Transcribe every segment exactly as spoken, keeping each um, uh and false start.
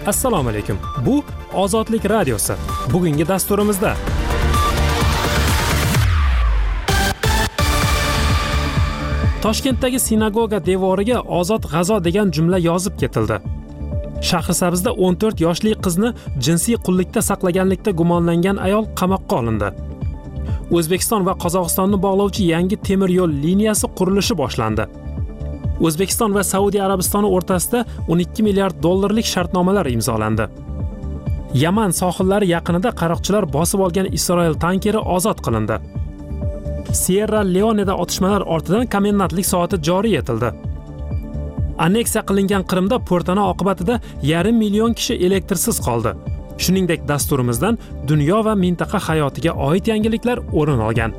Assalomu alaykum. Bu Ozodlik radiosi. Bugungi dasturimizda Toshkentdagi sinagoga devoriga Ozod G'azo degan jumla yozib ketildi. Shahrisabzda o'n to'rt yoshli qizni jinsiy qullikda saqlaganlikda gumonlangan ayol qamoqqa olindi. O'zbekiston va Qozog'istonni bog'lovchi yangi temir yo'l liniyasi qurilishi boshlandi. O'zbekiston va Saudiya Arabistoni o'rtasida o'n ikki milliard dollarlik shartnomalar imzolandi. Yaman sohillari yaqinida qaroqchilar bosib olgan Isroil tankeri ozod qilindi. Sierra Leone'da otishmalar ortidan komendantlik soati joriy etildi. Anneksiya qilingan Qrimda portana oqibatida yarim million kishi elektrsiz qoldi. Shuningdek, dasturimizdan dunyo va mintaqa hayotiga oid yangiliklar o'rin olgan.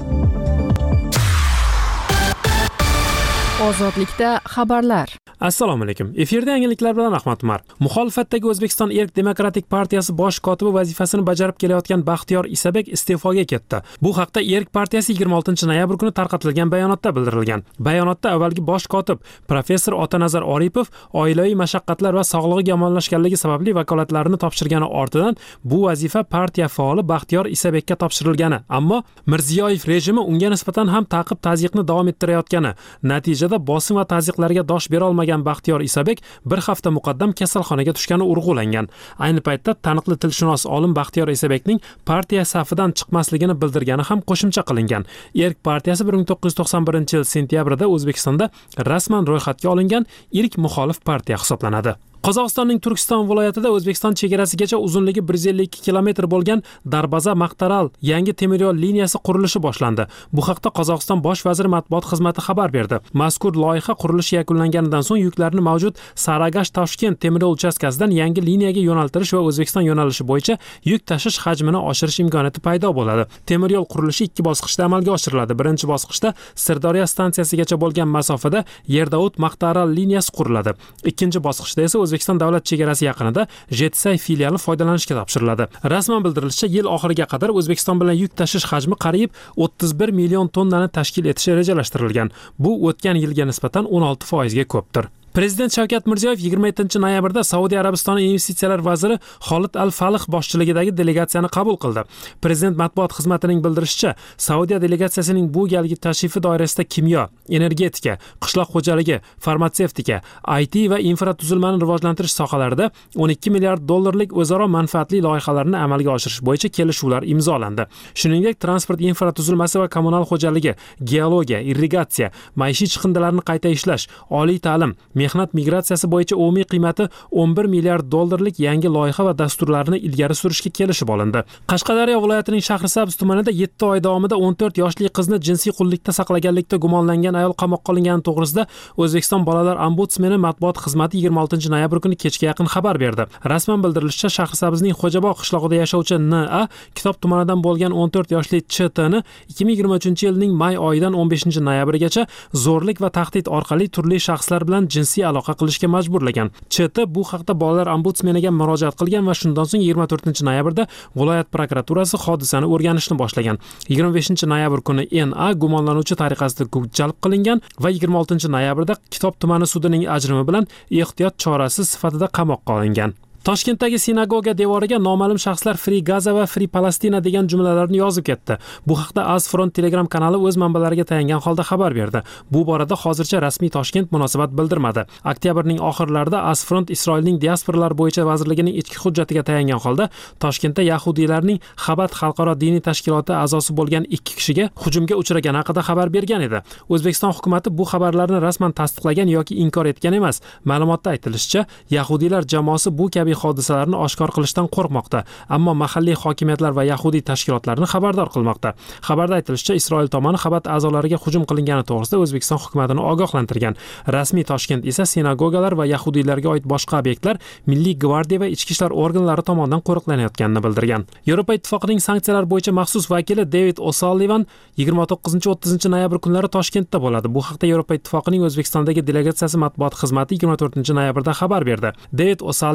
Ozodlikda xabarlar. Assalomu alaykum. Efirda yangiliklar bilan Ahmad Umar. Muxolifatdagi O'zbekiston Erk demokratik partiyasi bosh kotibi vazifasini bajarib kelayotgan Baxtiyor Isabek iste'foga ketdi. Bu haqda Erk partiyasi yigirma oltinchi noyabr kuni tarqatilgan bayonotda bildirilgan. Bayonotda avvalgi bosh kotib professor Otanazar Oripov oilaviy mashaqqatlar va sog'lig'i yomonlashganligi sababli vakolatlarini topshirgani ortidan bu vazifa partiya faoli Baxtiyor Isabekka topshirilgani, ammo Mirziyoyev rejimi unga nisbatan ham ta'qib-tazyiqni davom ettirayotgani, natijada bosim va tazyiqlarga dosh bera olmagan Baxtiyor Isabek bir hafta muqaddam kasalxonaga tushgani urg'ulangan. Ayni paytda taniqli tilshunos olim Baxtiyor Isabekning partiya safidan chiqmasligini bildirgani ham qo'shimcha qilingan. Erk partiyasi bir ming to'qqiz yuz to'qson birinchi yil sentyabrida O'zbekistonda rasman ro'yxatga olingan ilk muxolif partiya hisoblanadi. Qozog'istonning Turkiston viloyatida O'zbekiston chegarasigacha uzunligi bir yuz ellik ikki kilometr bo'lgan Darbaza-Maqtaral yangi temir yo'l liniyasi qurilishi boshlandi. Bu haqda Qozog'iston bosh vaziri matbuot xizmati xabar berdi. Mazkur loyiha qurilishi yakunlanganidan so'ng yuklarni mavjud Saragash-Toshkent temir yo'l uchastkasidan yangi liniyaga yo'naltirish va O'zbekiston yo'nalishi bo'yicha yuk tashish hajmini oshirish imkoniyati paydo bo'ladi. Temir yo'l qurilishi ikki bosqichda amalga oshiriladi. Birinchi bosqichda Sirdaryo stansiyasigacha bo'lgan masofada Yerdaud-Maqtaral liniyasi quriladi. Ikkinchi bosqichda esa O'zbekiston davlat chegarasi yaqinida Jetsay filiali foydalanishga topshiriladi. Rasman bildirilishicha, yil oxiriga qadar O'zbekiston bilan yuk tashish hajmi qariyb o'ttiz bir million tonnani tashkil etishi rejalashtirilgan. Bu o'tgan yilga nisbatan o'n olti foizga ko'pdir. Prezident Shavkat Mirziyoyev yigirma yettinchi noyabrda Saudiya Arabistoni investitsiyalar vaziri Xolid Al-Falih boshchiligidagi delegatsiyani qabul qildi. Prezident matbuot xizmatining bildirishicha, Saudiya delegatsiyasining bu galgi tashrifi doirasida kimyo, energetika, qishloq xo'jaligi, farmatsevtika, I T va infratuzilmani rivojlantirish sohalarida o'n ikki milliard dollarlik o'zaro manfaatli loyihalarni amalga oshirish bo'yicha kelishuvlar imzolandi. Shuningdek, transport infratuzilmasi va kommunal xo'jaligi, geologiya, irrigatsiya, maishiy chiqindilarni qayta ishlash, oliy ta'lim, mehnat migratsiyasi bo'yicha umumiy qiymati o'n bir milliard dollarlik yangi loyiha va dasturlarni ilgari surishga kelishib olindi. Qashqadaryo viloyatining Shahrisabz tumanida yetti oy davomida o'n to'rt yoshli qizni jinsiy qullikda saqlaganlikda gumonlangan ayol qamoqqa olingani to'g'risida O'zbekiston bolalar ombudsmeni matbuot xizmati yigirma oltinchi noyabr kuni kechga yaqin xabar berdi. Rasman bildirilishicha, Shahrisabzning Xo'jabog' qishlog'ida yashovchi N A Kitob tumanidan bo'lgan o'n to'rt yoshli Ch T ni ikki ming yigirma uchinchi yilning may oyidan o'n beshinchi noyabrgacha zo'rlik va tahdid orqali turli shaxslar bilan jinsiy aloqa qilishga majburlagan. Ch T bu haqda bolalar ombudsmeniga murojaat qilgan va shundan so'ng yigirma to'rtinchi noyabrda viloyat prokuraturasi hodisani o'rganishni boshlagan. yigirma beshinchi noyabr kuni N A gumonlanuvchi tariqasida jalb qilingan va yigirma oltinchi noyabrda Kitob tumani sudining ajrimi bilan ehtiyot chorasi sifatida qamoqqa olingan. Toshkentdagi sinagoga devoriga noma'lum shaxslar Free Gaza va Free Palestina degan jumlalarni yozib ketdi. Bu haqda Azfront Telegram kanali o'z manbalariga tayangan holda xabar berdi. Bu borada hozircha rasmiy Toshkent munosabat bildirmadi. Oktyabrning oxirlarida Azfront Isroilning diasporalar bo'yicha vazirligining ichki hujjatiga tayangan holda Toshkentda yahudiylarning Xabat xalqaro diniy tashkiloti a'zosi bo'lgan ikki kishiga hujumga uchragani haqida xabar bergan edi. O'zbekiston hukumatı bu xabarlarni rasman tasdiqlagan yoki inkor etgan emas. Ma'lumotda aytilishicha, yahudiylar jamoasi bu kabi hodisalarni oshkor qilishdan qo'rqmoqda, ammo mahalliy hokimiyatlar va yahudiy tashkilotlarni xabardor qilmoqda. Xabarda aytilishicha, Isroil tomoni Xabat a'zolariga hujum qilingani to'g'risida O'zbekiston hukumatini ogohlantirgan. Rasmiy Toshkent esa sinagogalar va yahudiylarga oid boshqa obyektlar Milliy gvardiya va ichki ishlar organlari tomonidan qo'riqlanayotganini bildirgan. Yevropa Ittifoqining sanksiyalar bo'yicha maxsus vakili David O'Sullivan yigirma to'qqizinchi o'ttizinchi noyabr kunlari Toshkentda bo'ladi. Bu haqda Yevropa Ittifoqining O'zbekistondagi delegatsiyasi matbuot xizmati yigirma to'rtinchi noyabrda xabar berdi. David O'Sullivan O'zbekiston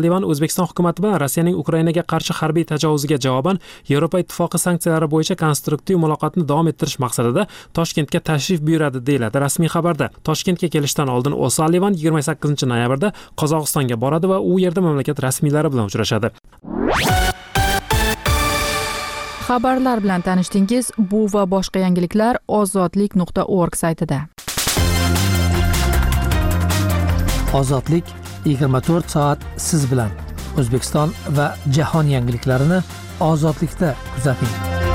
O'zbekiston hukumati bilan Rossiyaning Ukrainaga qarshi harbiy tajovuziga javoban Yevropa ittifoqi sanksiyalari bo'yicha konstruktiv muloqotni davom ettirish maqsadida Toshkentga tashrif buyuradi deyiladi rasmiy xabarda. Toshkentga kelishdan oldin O'Sallivan yigirma sakkizinchi noyabrda Qozog'istonga boradi va u yerda mamlakat rasmiylari bilan uchrashadi. Xabarlar bilan tanishdingiz. Bu va boshqa yangiliklar ozodlik nuqta org saytida. Ozodlik yigirma to'rt soat siz bilan. O'zbekiston va jahon yangiliklarini ozodlikda kuzating.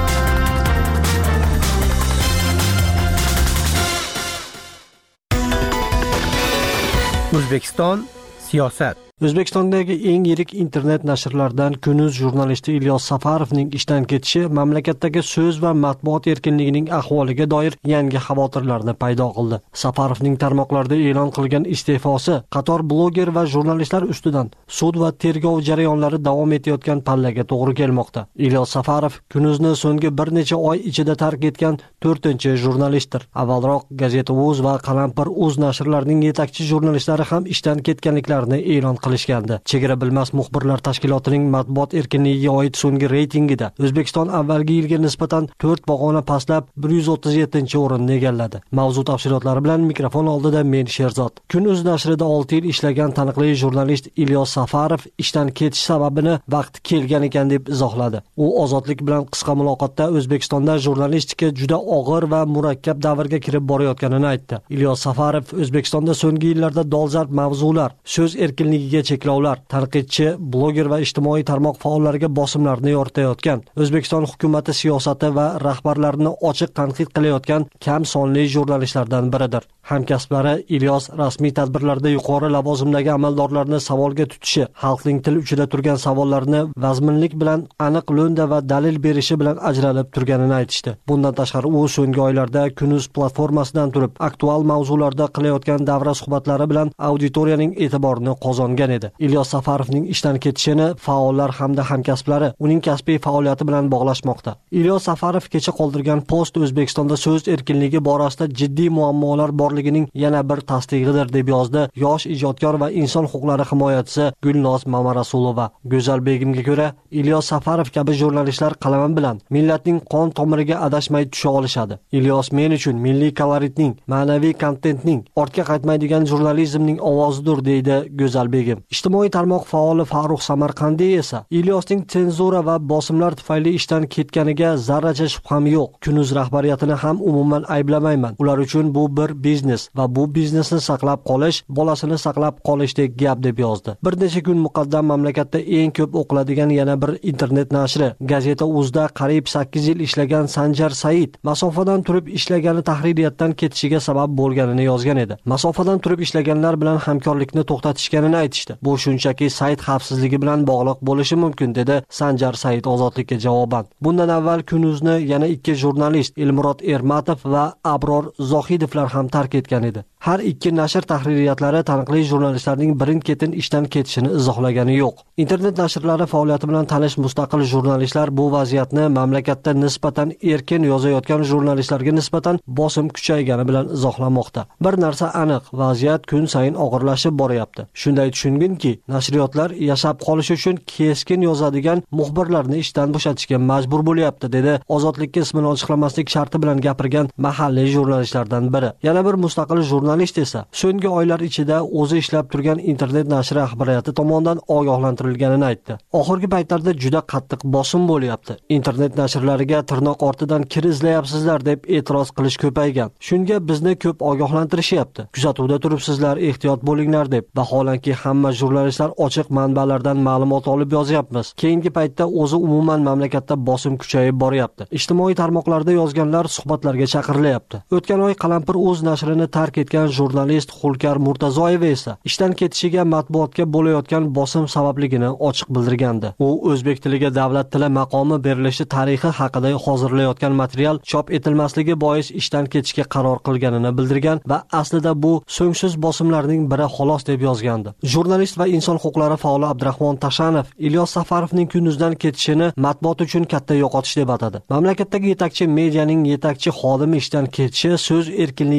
O'zbekiston siyosat. O'zbekistondagi eng yirik internet nashrlardan Kunuz jurnalisti Ilyos Safarovning ishdan ketishi mamlakatdagi so'z va matbuot erkinligining ahvoliga doir yangi xavotirlarni paydo qildi. Safarovning tarmoqlarda e'lon qilgan iste'fosi qator bloger va jurnalistlar ustidan sud va tergov jarayonlari davom etayotgan pallaga to'g'ri kelmoqda. Ilyos Safarov Kunuzni so'nggi bir necha oy ichida tark etgan to'rtinchi jurnalistdir. Avvalroq Gazeta.uz va Qalampir.uz nashrlarining yetakchi jurnalistlari ham ishdan ketganliklarini e'lon qildi. Chegara bilmas muxbirlar tashkilotining matbuot erkinligiga oid so'nggi reytingida O'zbekiston avvalgi yilga nisbatan to'rt pog'ona pastlab bir yuz o'ttiz yettinchi o'rinni egalladi. Mavzu tafsilotlari bilan mikrofon oldida men Sherzod. Kunuz nashrida olti yil ishlagan taniqli jurnalist Ilyos Safarov ishdan ketish sababini vaqti kelgan ekan deb izohladi. U Ozodlik bilan qisqa muloqotda O'zbekistonda jurnalistika juda og'ir va murakkab davrga kirib borayotganini aytdi. Ilyos Safarov O'zbekistonda so'nggi yillarda dolzarb mavzular, so'z erkinligiga cheklovlar, tanqidchi, bloger va ijtimoiy tarmoq faollariga bosimlarni yoritayotgan, O'zbekiston hukumati siyosati va rahbarlarini ochiq tanqid qilayotgan kam sonli jurnalistlardan biridir. Hamkasblari Ilyos rasmiy tadbirlarda yuqori lavozimdagi amaldorlarni savolga tutishi, xalqning til uchida turgan savollarni vazminlik bilan aniq lo'nda va dalil berishi bilan ajralib turganini aytishdi. Bundan tashqari u so'nggi oylarda Kunuz platformasidan turib, aktual mavzularda qilayotgan davra suhbatlari bilan auditoriyaning e'tiborini qozongan edi. Ilyos Safarovning ishdan ketishini faollar hamda hamkasblari uning kasbiy faoliyati bilan bog'lashmoqda. Ilyos Safarov kecha qoldirgan post O'zbekistonda so'z erkinligi borasida jiddiy muammolar borligining yana bir tasdig'idir deb yozdi yosh ijodkor va inson huquqlari himoyachisi Gulnoz Mamarasulova. Go'zal Begimga ko'ra, Ilyos Safarov kabi jurnalistlar qalami bilan millatning qon tomiriga adashmay tusha olishadi. Ilyos men uchun milliy koloritning, ma'naviy kontentning, ortga qaytmaydigan jurnalizmning ovozidir, deydi Go'zal Begim. Ijtimoiy tarmoq faoli Farruh Samarqandiy esa Ilyosning senzura va bosimlar tufayli ishdan ketganiga zarracha shubham yo'q. Kunuz rahbariyatini ham umuman ayblamayman. Ular uchun bu bir biznes va bu biznesni saqlab qolish, bolasini saqlab qolishdek gap deb yozdi. Bir necha kun muqaddam mamlakatda eng ko'p o'qiladigan yana bir internet nashri Gazeta.uzda qariyb sakkiz yil ishlagan Sanjar Said masofadan turib ishlagani tahririyatdan ketishiga sabab bo'lganini yozgan edi. Masofadan turib ishlaganlar bilan hamkorlikni to'xtatishganini aytishdi. Bu shunchaki sayt xavfsizligi bilan bog'liq bo'lishi mumkin, dedi Sanjar Said Ozodlikka javoban. Bundan avval Kunuzni yana ikki jurnalist Elmurod Ermatov va Abror Zohidovlar ham tark etgan edi. Har ikki nashr tahririyatlari taniqli jurnalistlarning birin-ketin ishdan ketishini izohlagani yo'q. Internet nashrlari faoliyati bilan tanish mustaqil jurnalistlar bu vaziyatni mamlakatda nisbatan erkin yozayotgan jurnalistlarga nisbatan bosim kuchaygani bilan izohlamoqda. Bir narsa aniq, vaziyat kun sayin og'irlashib boryapti. Shunday tushunginki, nashriyotlar yashab qolish uchun keskin yozadigan muxbirlarni ishdan bo'shatishga majbur bo'lyapti, dedi Ozodlikka ismini ochiqlamaslik sharti bilan gapirgan mahalliy jurnalistlardan biri. Yana bir mustaqil jurnalist esa so'nggi oylar ichida o'zi ishlab turgan internet nashri rahbariyati tomonidan ogohlantirilganini aytdi. Oxirgi paytlarda juda qattiq bosim bo'lyapti. Internet nashrlariga tirnoq ortidan kir izlayapsizlar deb e'tiroz qilish ko'paygan. Shunga bizni ko'p ogohlantirishyapti. Kuzatuvda turibsizlar, ehtiyot bo'linglar deb. Vaholanki hamma jurnalistlar ochiq manbalardan ma'lumot olib yozyapmiz. Keyingi paytda o'zi umuman mamlakatda bosim kuchayib boryapti. Ijtimoiy tarmoqlarda yozganlar suhbatlarga chaqirilyapti. O'tgan oy Qalampir.uz nashrini tark etgan jurnalist Xulkar Murtazoyev esa ishdan ketishiga matbuotga bo'layotgan bosim sababligini ochiq bildirgandi. U o'zbek tiliga davlat tili maqomi berilishi tarixi haqida hozirlayotgan material chop etilmasligi bois ishdan ketishga qaror qilganini bildirgan va aslida bu so'ngsiz bosimlarning biri xolos deb yozgandi. Jurnalist va inson huquqlari faoli Abdurahmon Tashanov Ilyos Safarovning Kunuzdan ketishini matbuot uchun katta yo'qotish deb atadi. Mamlakatdagi yetakchi medianing yetakchi xodimi ishdan ketishi so'z erkinligiga berilgan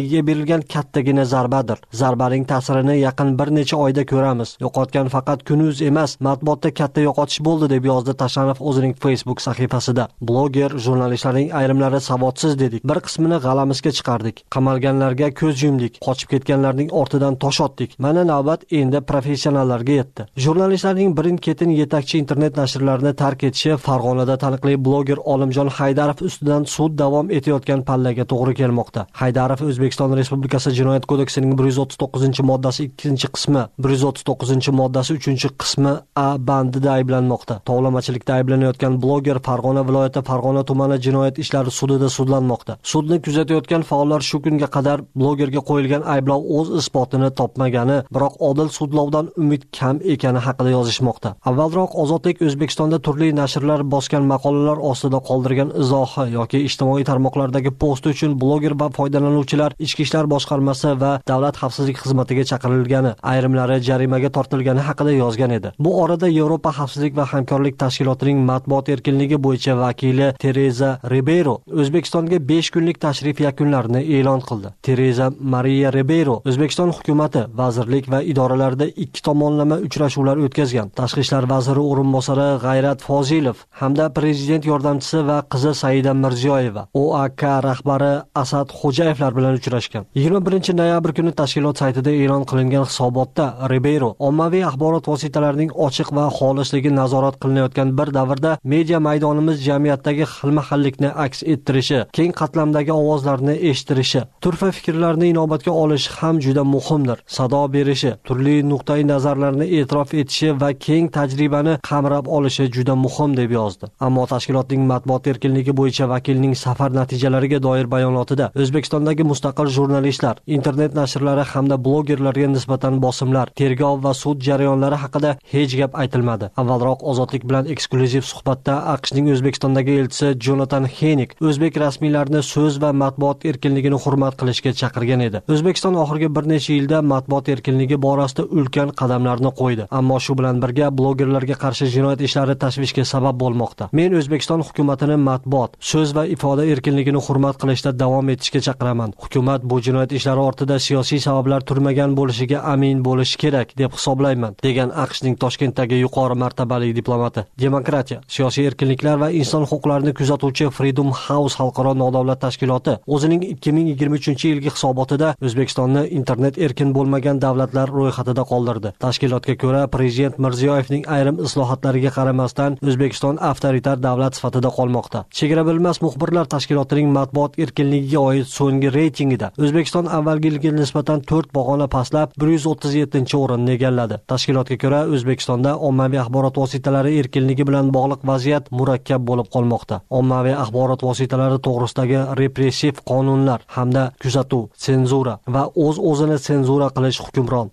berilgan kattagina zarbadir. Zarbaning ta'sirini yaqin bir necha oyda ko'ramiz. Yo'qotgan faqat Kunuz emas, matbuotda katta yo'qotish bo'ldi, deb yozdi Tashanov o'zining Facebook sahifasida. Bloger, jurnalistlarning ayrimlari savodsiz dedik. Bir qismini g'alamizga chiqardik. Qamalganlarga ko'z yumdik. Qochib ketganlarning ortidan tosh otdik. Mana navbat endi professionallarga yetdi. Jurnalistlarning birin-ketin yetakchi internet nashrlarini tark etishi Farg'onada taniqli bloger Olimjon Haydarov ustidan sud davom etayotgan pallaga to'g'ri kelmoqda. Haydarov O'zbekiston Respublikasi Jinoyat kodeksining bir yuz o'ttiz to'qqizinchi moddasi ikkinchi qismi, bir yuz o'ttiz to'qqizinchi moddasi uchinchi qismi A bandida ayblanmoqda. Tovlamachilikda ayblanayotgan bloger Farg'ona viloyati Farg'ona tumani jinoyat ishlari sudida sudlanmoqda. Sudni kuzatayotgan faollar shu kunga qadar blogerga qo'yilgan ayblov o'z isbotini topmagani, biroq odil sudlovdan umid kam ekani haqida yozishmoqda. Avvalroq Ozodlik O'zbekistonda turli nashrlar bosgan maqolalar ostida qoldirgan izohi yoki ijtimoiy tarmoqlardagi post uchun bloger va foydalanuvchilar Ichki ishlar boshqarmasi va Davlat xavfsizlik xizmatiga chaqirilgani, ayrimlari jarimaga tortilgani haqida yozgan edi. Bu orada Yevropa xavfsizlik va hamkorlik tashkilotining matbuot erkinligi bo'yicha vakili Tereza Ribeiro O'zbekistonga besh kunlik tashrif yakunlarini e'lon qildi. Tereza Maria Ribeiro O'zbekiston hukumatı, vazirlik va idoralarida ikki tomonlama uchrashuvlar o'tkazgan. Tashqi ishlar vaziri o'rinbosari G'ayrat Fozilov hamda prezident yordamchisi va qizi Saida Mirziyoyeva, O A K rahbari Asad Xo'jayevlar bilan uchrashgan. yigirma birinchi noyabr kuni tashkilot saytida e'lon qilingan hisobotda Ribeiro ommaviy axborot vositalarining ochiq va xolisligi nazorat qilinayotgan bir davrda media maydonimiz jamiyatdagi xilma-xillikni aks ettirishi, keng qatlamdagi ovozlarni eshitirishi, turfa fikrlarni inobatga olish ham juda muhimdir. Sado berishi, turli nuqtai nazarlarni e'tirof etishi va keng tajribani qamrab olishi juda muhim deb yozdi. Ammo tashkilotning matbuot erkinligi bo'yicha vakilining safar natijalariga doir bayonotida O'zbekistondagi mustaqil jurnalistlar, internet nashrlari hamda blogerlarga nisbatan bosimlar, tergov va sud jarayonlari haqida hech gap aytilmadi. Avvalroq Ozodlik bilan eksklyuziv suhbatda AQShning O'zbekistondagi elchisi Jonathan Henik o'zbek rasmiylarini so'z va matbuot erkinligini hurmat qilishga chaqirgan edi. O'zbekiston oxirgi bir necha yilda matbuot erkinligi borasida ulkan qadamlarni qo'ydi, ammo shu bilan birga blogerlarga qarshi jinoyat ishlari tashvishga sabab bo'lmoqda. Men O'zbekiston hukumatini matbuot, so'z va ifoda erkinligini hurmat qilishda davom etishga chaqiraman. Hukumat bu jinoyat ishlari ortida siyosiy sabablar turmagan bo'lishiga amin bo'lishi kerak deb hisoblayman, degan AQShning Toshkentdagi yuqori martabali diplomati. Demokratiya, siyosiy erkinliklar va inson huquqlarini kuzatuvchi Freedom House xalqaro nodavlat tashkiloti o'zining ikki ming yigirma uchinchi yilgi hisobotida O'zbekistonni internet erkin bo'lmagan davlatlar ro'yxatida qoldirdi. Tashkilotga ko'ra, prezident Mirziyoyevning ayrim islohotlariga qaramasdan O'zbekiston avtoritar davlat sifatida qolmoqda. Chegara bilmas muxbirlar tashkilotining matbuot erkinligiga oid so'nggi reytingida O'zbekiston avvalgi yilga nisbatan to'rt pog'ona pastlab bir yuz o'ttiz yettinchi o'rinni egalladi. Tashkilotga ko'ra, O'zbekistonda ommaviy axborot vositalari erkinligi bilan bog'liq vaziyat murakkab bo'lib qolmoqda. Ommaviy axborot vositalari to'g'risidagi repressiv qonunlar hamda kuzatuv, senzura va o'z-o'zini senzura qilish hukmron.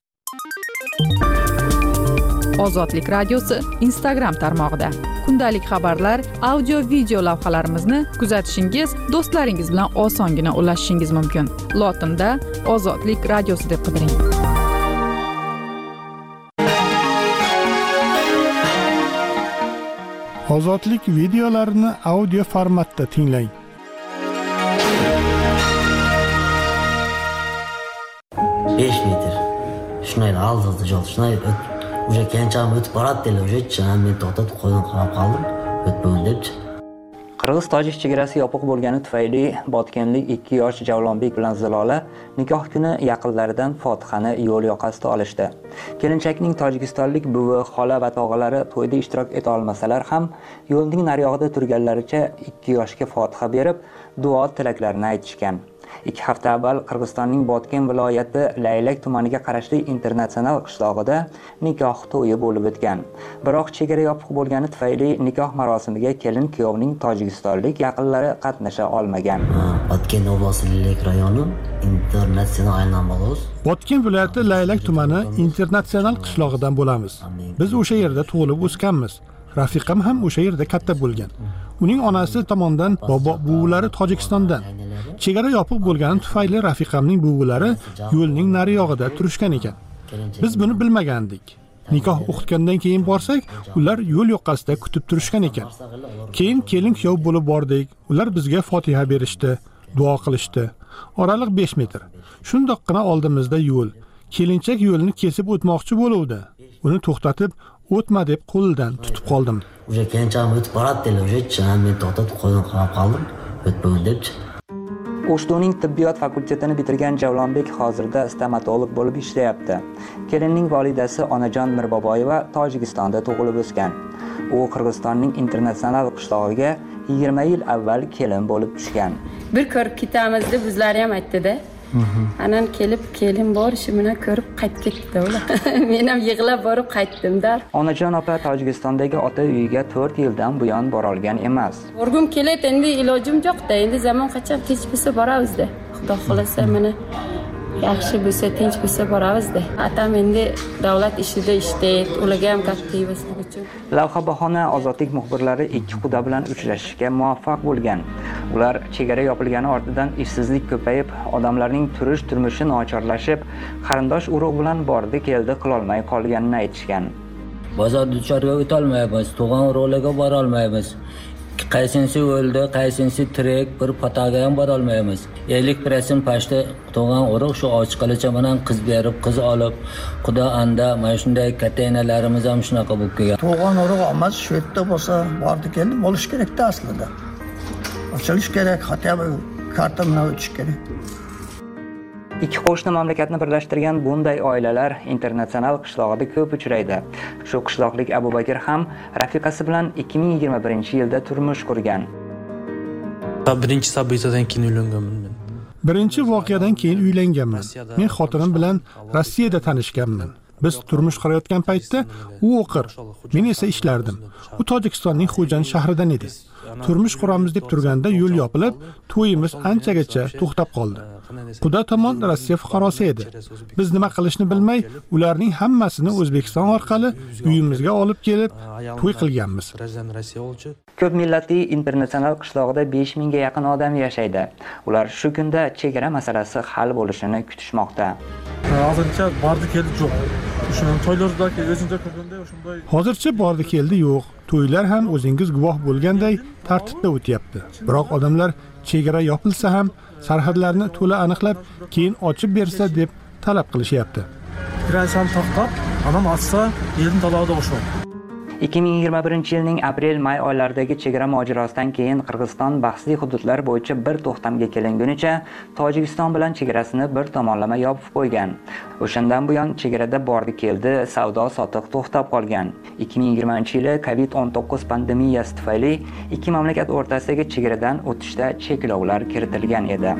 Ozodlik radiosi Instagram tarmog'ida kundalik xabarlar, audio, video lavhalarimizni kuzatishingiz, do'stlaringiz bilan osongina ulashishingiz mumkin. Lotinda Ozodlik radiosi deb qidiring. Ozodlik videolarini audio formatda tinglang. besh metr. Shunday aldı jol, shunday o'sha kancham o'tib boradi dedi, o'sha chan men to'xtatib qo'ydim, qarab qoldim. O'tmagan debchi. Qirg'iz-tojik chegarasi yopiq bo'lgani tufayli botkenlik ikki yosh Javlonbek bilan Zilola nikoh kuni yaqinlaridan Fotihani yo'l yoqasida olishdi. Kelinchakning tojikistonlik buvi, xola va tog'alari to'yda ishtirok eta olmasalar ham yo'lning nariyog'ida turganlaricha ikki yoshga Fotiha berib, duo tilaklarini aytishgan. ikki hafta avval Qirg'izistonning Botken viloyati Laylak tumaniga qarashli internatsional qishlog'ida nikoh to'yi bo'lib o'tgan. Biroq chegara yopiq bo'lgani tufayli nikoh marosimiga kelin kuyovning tojikistonlik yaqinlari qatnasha olmagan. Botken oblasti Laylak rayoni internatsional aylanmalos. Botken viloyati Laylak tumani internatsional qishlog'idan bo'lamiz. Biz o'sha yerda tug'ilib o'sganmiz. Rafiqam ham o'sha yerda katta bo'lgan. Uning onasi tomonidan bobo buvilari Tojikistondan. Chegara yopiq bo'lgani tufayli rafiqamning buvilari yo'lning nariyog'ida turishgan ekan. Biz buni bilmagandik. Nikoh o'qitgandan keyin borsak, ular yo'l yoqasida kutib turishgan ekan. Keyin kelin kuyov bo'lib bordik. Ular bizga Fotiha berishdi, duo qilishdi. Oraliq besh metr. Shundoqqina oldimizda yo'l. Kelinchak yo'lni kesib o'tmoqchi bo'luvdi. Uni to'xtatib, o'tma deb qo'lidan tutib qoldim. Уже kelincham o'tib boradi dedi, уже men to'xtatib qo'ldan qarab qoldim. O'tmagan debchi. O'shdoning tibbiyot fakultetini bitirgan Javlonbek hozirda stomatolog bo'lib ishlayapti. Kelinning volidasi Onajon Mirboboyeva Tojikistonda tug'ilib o'sgan. U Qirg'izistonning internatsional qishlog'iga yigirma yil avval kelin bo'lib tushgan. Bir ko'rib ketamiz deb bizlar ham aytdi-da. Anan kelib kelin bor shu bilan ko'rib qaytib ketdi ular. Men ham yig'lab borib qaytdim-da. Onajon opa Tojikistondagi ota uyiga to'rt yildan buyon bora olgan emas. Borgum keladi, endi ilojim yo'q-da. Endi zamon qachon tinch bo'lsa boramiz-da. Xudo xolasa meni yaxshi bo'lsa, tinch bo'lsa boramiz-da. Atam endi davlat ishida ishlaydi, ularga ham katta bo'lsin uchun. Lavha bahona ozodlik muxbirlari ikki quda bilan uchrashishga muvaffaq bo'lgan. Ular chegara yopilgani ortidan ishsizlik ko'payib, odamlarning turish turmushi nochorlashib, qarindosh urug' bilan bordi keldi qilolmay qolganini aytishgan. Bozor duchorga o'ta olmaymiz, tug'an urug'larga bora olmaymiz. Qaysinisi o'ldi, qaysinisi tirik, bir pataga ham bora olmaymiz. ellik prosent pashta tug'an urug' shu ochiqalicha bilan qiz berib, qiz olib, xudo anda mana shunday katta enalarimiz ham shunaqa bo'lib kelgan. Tug'an urug' olmaz, shu yerda bo'lsa, bordi keldi, bo'lish kerak-da aslida. Ochilish kerak, hatto karta bilan o'tish kerak. Ikki qo'shni mamlakatni birlashtirgan bunday oilalar internatsional qishlog'ida ko'p uchraydi. Shu qishloqlik Abubakir ham rafiqasi bilan ikki ming yigirma birinchi yilda turmush qurgan. Birinchi sabitadan keyin uylanganman men. Birinchi voqeadan keyin uylanganman. Men xotinim bilan Rossiyada tanishganman. Biz turmush qurayotgan paytda u o'qir, men esa ishlardim. U Tojikistonning Xo'jand shahridan edi. Turmush quramiz deb turganda yo'l yopilib, to'yimiz anchagacha to'xtab qoldi. Quda tomon Rossiya fuqarosi edi. Biz nima qilishni bilmay, ularning hammasini O'zbekiston orqali uyimizga olib kelib, to'y qilganmiz. Ko'p millatli internatsional qishlog'ida besh mingga yaqin odam yashaydi. Ular shu kunda chegara masalasi hal bo'lishini kutishmoqda. Hozircha bordi keldi yo'q. O'shaning to'ylardagi o'zingizda ko'rganda shunday. Hozircha bordi keldi yo'q. To'ylar ham o'zingiz guvoh bo'lganday tartibda o'tyapti. Biroq odamlar chegara yopilsa ham sarhadlarni to'la aniqlab, keyin ochib bersa deb talab qilishyapti. Kiransan to'xtab, adam ochsa, yerni talog'ida o'shib. ikki ming yigirma birinchi yilning aprel-may oylaridagi chegara mojarosidan keyin Qirg'iziston bahsli hududlar bo'yicha bir to'xtamga kelingunicha Tojikiston bilan chegarasini bir tomonlama yopib qo'ygan. O'shandan buyon chegarada bordi keldi, savdo sotiq to'xtab qolgan. ikki ming yigirmanchi yili kovid o'n to'qqiz pandemiyasi tufayli ikki mamlakat o'rtasidagi chegaradan o'tishda cheklovlar kiritilgan edi.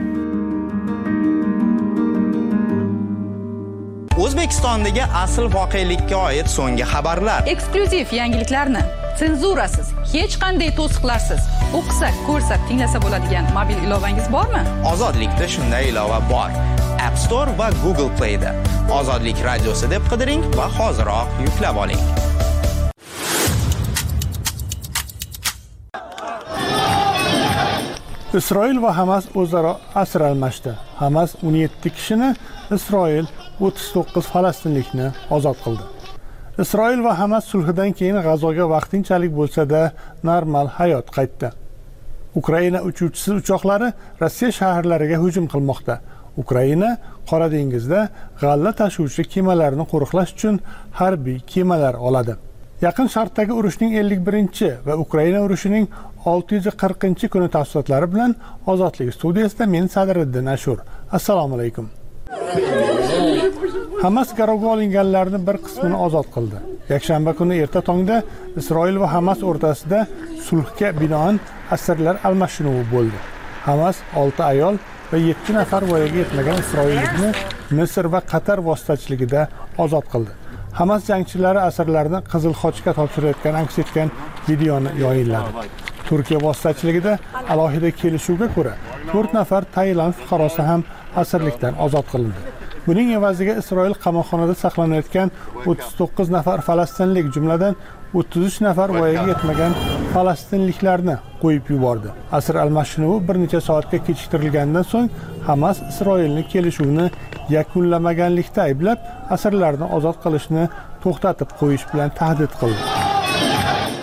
O'zbekistondagi asl voqelikka oid so'nggi xabarlar. Eksklyuziv yangiliklarni senzurasiz, hech qanday to'siqlarsiz o'qisak, ko'rsak, tinglasa bo'ladigan mobil ilovangiz bormi? Ozodlikda shunday ilova bor. App Store va Google Play da. Ozodlik radiosi deb qidiring va hoziroq yuklab oling. Isroil va Hamas o'zaro asir almashdi. Hamas o'n yetti kishini, Isroil o'ttiz to'qqiz falastinlikni ozod qildi. Isroil va Hamas sulhidan keyin G'azoga vaqtinchalik bo'lsa-da normal hayot qaytdi. Ukraina uchuvchisiz uchoqlari Rossiya shaharlariga hujum qilmoqda. Ukraina Qora dengizda g'alla tashuvchi kemalarni qo'riqlash uchun harbiy kemalar oladi. Yaqin Sharqdagi urushning ellik birinchi va Ukraina urushining olti yuz qirqinchi kuni tafsilotlari bilan Ozodlik studiyasida men Sadriddin Ashur. Assalomu alaykum. Hamas garovga olinganlarning bir qismini ozod qildi. Yakshanba kuni erta tongda Isroil va Hamas o'rtasida sulhga binoan asirlar almashinuvi bo'ldi. Hamas olti ayol va yetti nafar voyaga yetmagan isroillikni Misr va Qatar vositachiligida ozod qildi. Hamas jangchilari asirlarni Qizil Xochga topshirayotgan aks etgan videoni yoyinladi. Turkiya vositachiligida alohida kelishuvga ko'ra to'rt nafar Tailand fuqarosi ham asirlikdan ozod qilindi. Buning evaziga Isroil qamoqxonada saqlanayotgan o'ttiz to'qqiz nafar falastinlik, jumladan o'ttiz uch nafar voyaga yetmagan falastinliklarni qo'yib yubordi. Asir almashinuvi bir necha soatga kechiktirilgandan so'ng Hamas Isroilning kelishuvni yakunlamaganlikda ayblab, asirlarni ozod qilishni to'xtatib qo'yish bilan tahdid qildi.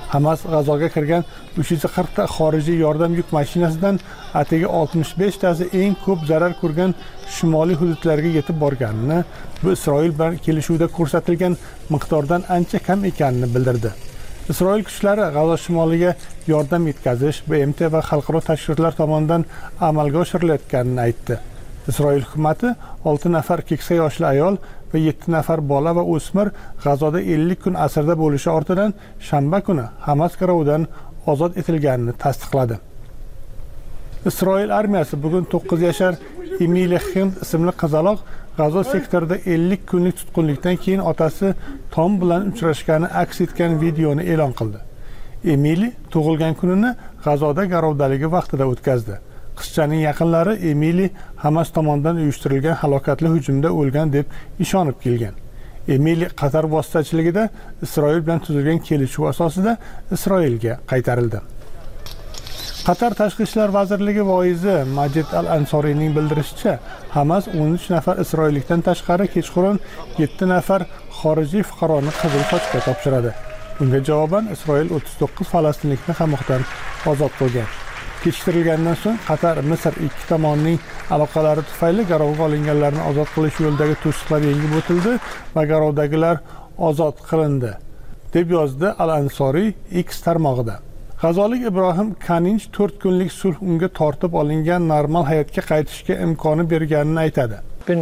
Hamas G'azoga kirgan uch yuz qirq ta xorijiy yordam yuk mashinasidan atigi oltmish besh tasi eng ko'p zarar ko'rgan shimoliy hududlarga yetib borganini, bu Isroil bilan kelishuvda ko'rsatilgan miqdordan ancha kam ekanini bildirdi. Isroil kuchlari G'azo shimoliga yordam yetkazish B M T va xalqaro tashkilotlar tomonidan amalga oshirilayotganini aytdi. Isroil hukumatı olti nafar keksa yoshli ayol va yetti nafar bola va o'smir G'azoda ellik kun asirda bo'lishi ortidan shanba kuni Hamas garovidan ozod etilganini tasdiqladi. Isroil armiyasi bugun to'qqiz yashar Emili Hind ismli qizaloq G'azo sektorida ellik kunlik tutqunlikdan keyin otasi Tom bilan uchrashgani aks etgan videoni e'lon qildi. Emili tug'ilgan kunini G'azoda garovdaligi vaqtida o'tkazdi. Qizchaning yaqinlari Emili Hamas tomonidan uyushtirilgan halokatli hujumda o'lgan deb ishonib kelgan. Emili Qatar vositachiligida Isroil bilan tuzilgan kelishuv asosida Isroilga qaytarildi. Qatar Tashqi ishlar vazirligi voizi Majid Al-Ansoriyning bildirishicha, Hamas o'n uch nafar isroillikdan tashqari kechqurun yetti nafar xorijiy fuqaroni Qizil Xochga topshiradi. Bunga javoban Isroil o'ttiz to'qqiz falastinlikni qamoqdan ozod qilgan. Kechiktirilgandan so'ng Qatar, Misr ikki tomonning aloqalari tufayli garovga olinganlarni ozod qilish yo'lidagi to'siqlar yengib o'tildi va garovdagilar ozod qilindi, deb yozdi Al-Ansoriy X tarmog'ida. G'azolik Ibrohim Kaninch to'rt kunlik sulh unga tortib olingan normal hayotga qaytishga imkoni berganini aytadi.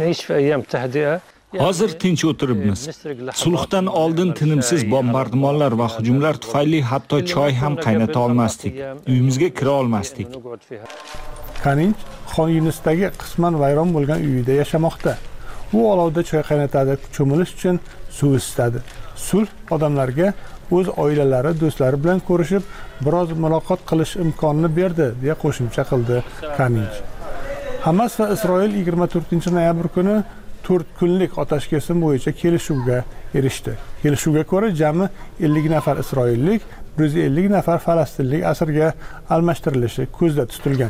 Hozir tinch o'tiribmiz. Sulhdan oldin tinimsiz bombardimonlar va hujumlar tufayli hatto choy ham qaynata olmasdik. Uyimizga kira olmasdik. Kaninch Xon Yunisdagi qisman vayron bo'lgan uyida yashamoqda. U olovda choy qaynatadi, cho'milish uchun suv isitadi. Sulh odamlarga o'z oilalari, do'stlari bilan ko'rishib, biroz muloqot qilish imkonini berdi, deya qo'shimcha qildi Kaninch. Hamas va Isroil yigirma to'rtinchi noyabr kuni to'rt kunlik otash kesim bo'yicha kelishuvga erishdi. Kelishuvga ko'ra jami ellik nafar isroillik, bir yuz ellik nafar falastinlik asirga almashtirilishi ko'zda tutilgan.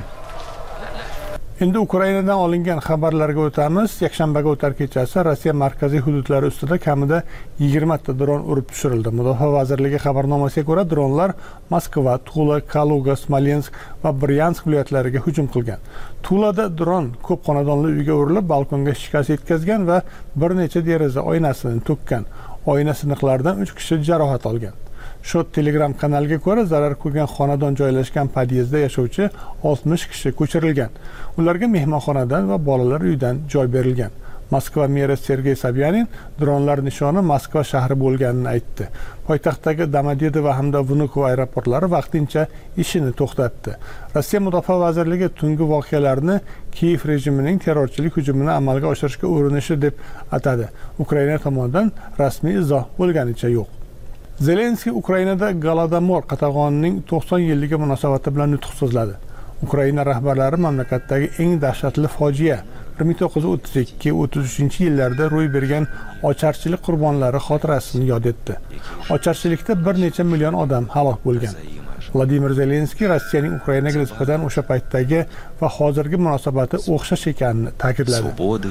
Endi Ukrainadan olingan xabarlarga o'tamiz. Yakshanbaga o'tar kechasi Rossiya markaziy hududlari ustida kamida yigirma ta dron urib tushirildi. Mudofaa vazirligi xabarnomasiga ko'ra, dronlar Moskva, Tula, Kaluga, Smolensk va Bryansk viloyatlariga hujum qilgan. Tulada dron ko'p xonadonli uyga urilib, balkonga shikast yetkazgan va bir necha deraza oynasini to'kkan. Oyna siniqlaridan uch kishi jarohat olgan. Shot Telegram kanaliga ko'ra, zarar ko'rgan xonadon joylashgan podyezdda yashovchi oltmish kishi ko'chirilgan. Ularga mehmonxonadan va bolalar uyidan joy berilgan. Moskva meri Sergey Sobyanin dronlar nishoni Moskva shahri bo'lganini aytdi. Poytaxtdagi Domodedovo hamda Vnukovo aeroportlari vaqtincha ishini to'xtatdi. Rossiya Mudofaa vazirligi tungi voqealarni Kiyev rejimining terrorchilik hujumini amalga oshirishga urinishi deb atadi. Ukraina tomonidan rasmiy izoh bo'lganicha yo'q. Zelenskiy Ukrainada Golodomor qatag'onining to'qson yilligi munosabati bilan nutq so'zladi. Ukraina rahbarlari mamlakatdagi eng dahshatli fojia bir ming to'qqiz yuz o'ttiz ikki o'ttiz uchinchi yillarda ro'y bergan ocharchilik qurbonlari xotirasini yod etdi. Ocharchilikda bir necha million odam halok bo'lgan. Vladimir Zelenskiy Rossiyaning Ukrainaga nisbatan o'sha paytdagi va hozirgi munosabati o'xshash ekanini ta'kidladi.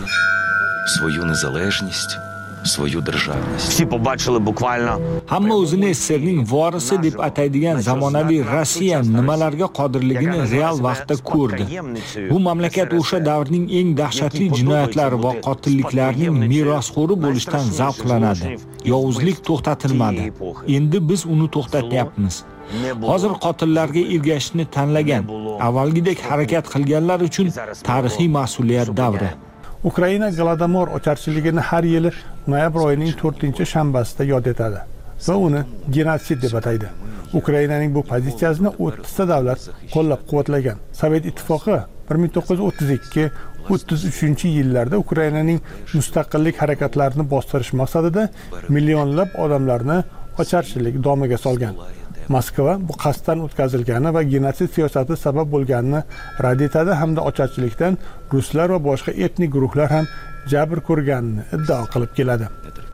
Свою незалежність, свою державність. Всі побачили буквально. Hamma o'zini SSRning vorisi deb ataydigan zamonaviy Rossiya nimalarga qodirligini real vaqtda ko'rdi. Bu mamlakat o'sha davrning eng dahshatli jinoyatlari va qotilliklarining merosxo'ri bo'lishdan zavqlanadi. Yovuzlik to'xtatilmadi. Endi biz uni to'xtatyapmiz. Hozir qotillarga ergashishni tanlagan, avvalgidek harakat qilganlar uchun tarixiy mas'uliyat davri. Ukraina Golodomor ocharchiligini har yili noyabr oyining to'rtinchi shanbasida yod etadi va uni genotsid deb ataydi. Ukrainaning bu pozitsiyasini o'ttiz ta davlat qo'llab-quvvatlagan. Sovet ittifoqi bir ming to'qqiz yuz o'ttiz ikki o'ttiz uchinchi yillarda Ukrainaning mustaqillik harakatlarini bostirish maqsadida millionlab odamlarni ocharchilik domiga solgan. Moskva bu qasddan o'tkazilgani va genotsid siyosati sabab bo'lganini rad etadi hamda ocharchilikdan ruslar va boshqa etnik guruhlar ham jabr ko'rganini iddao qilib keladi.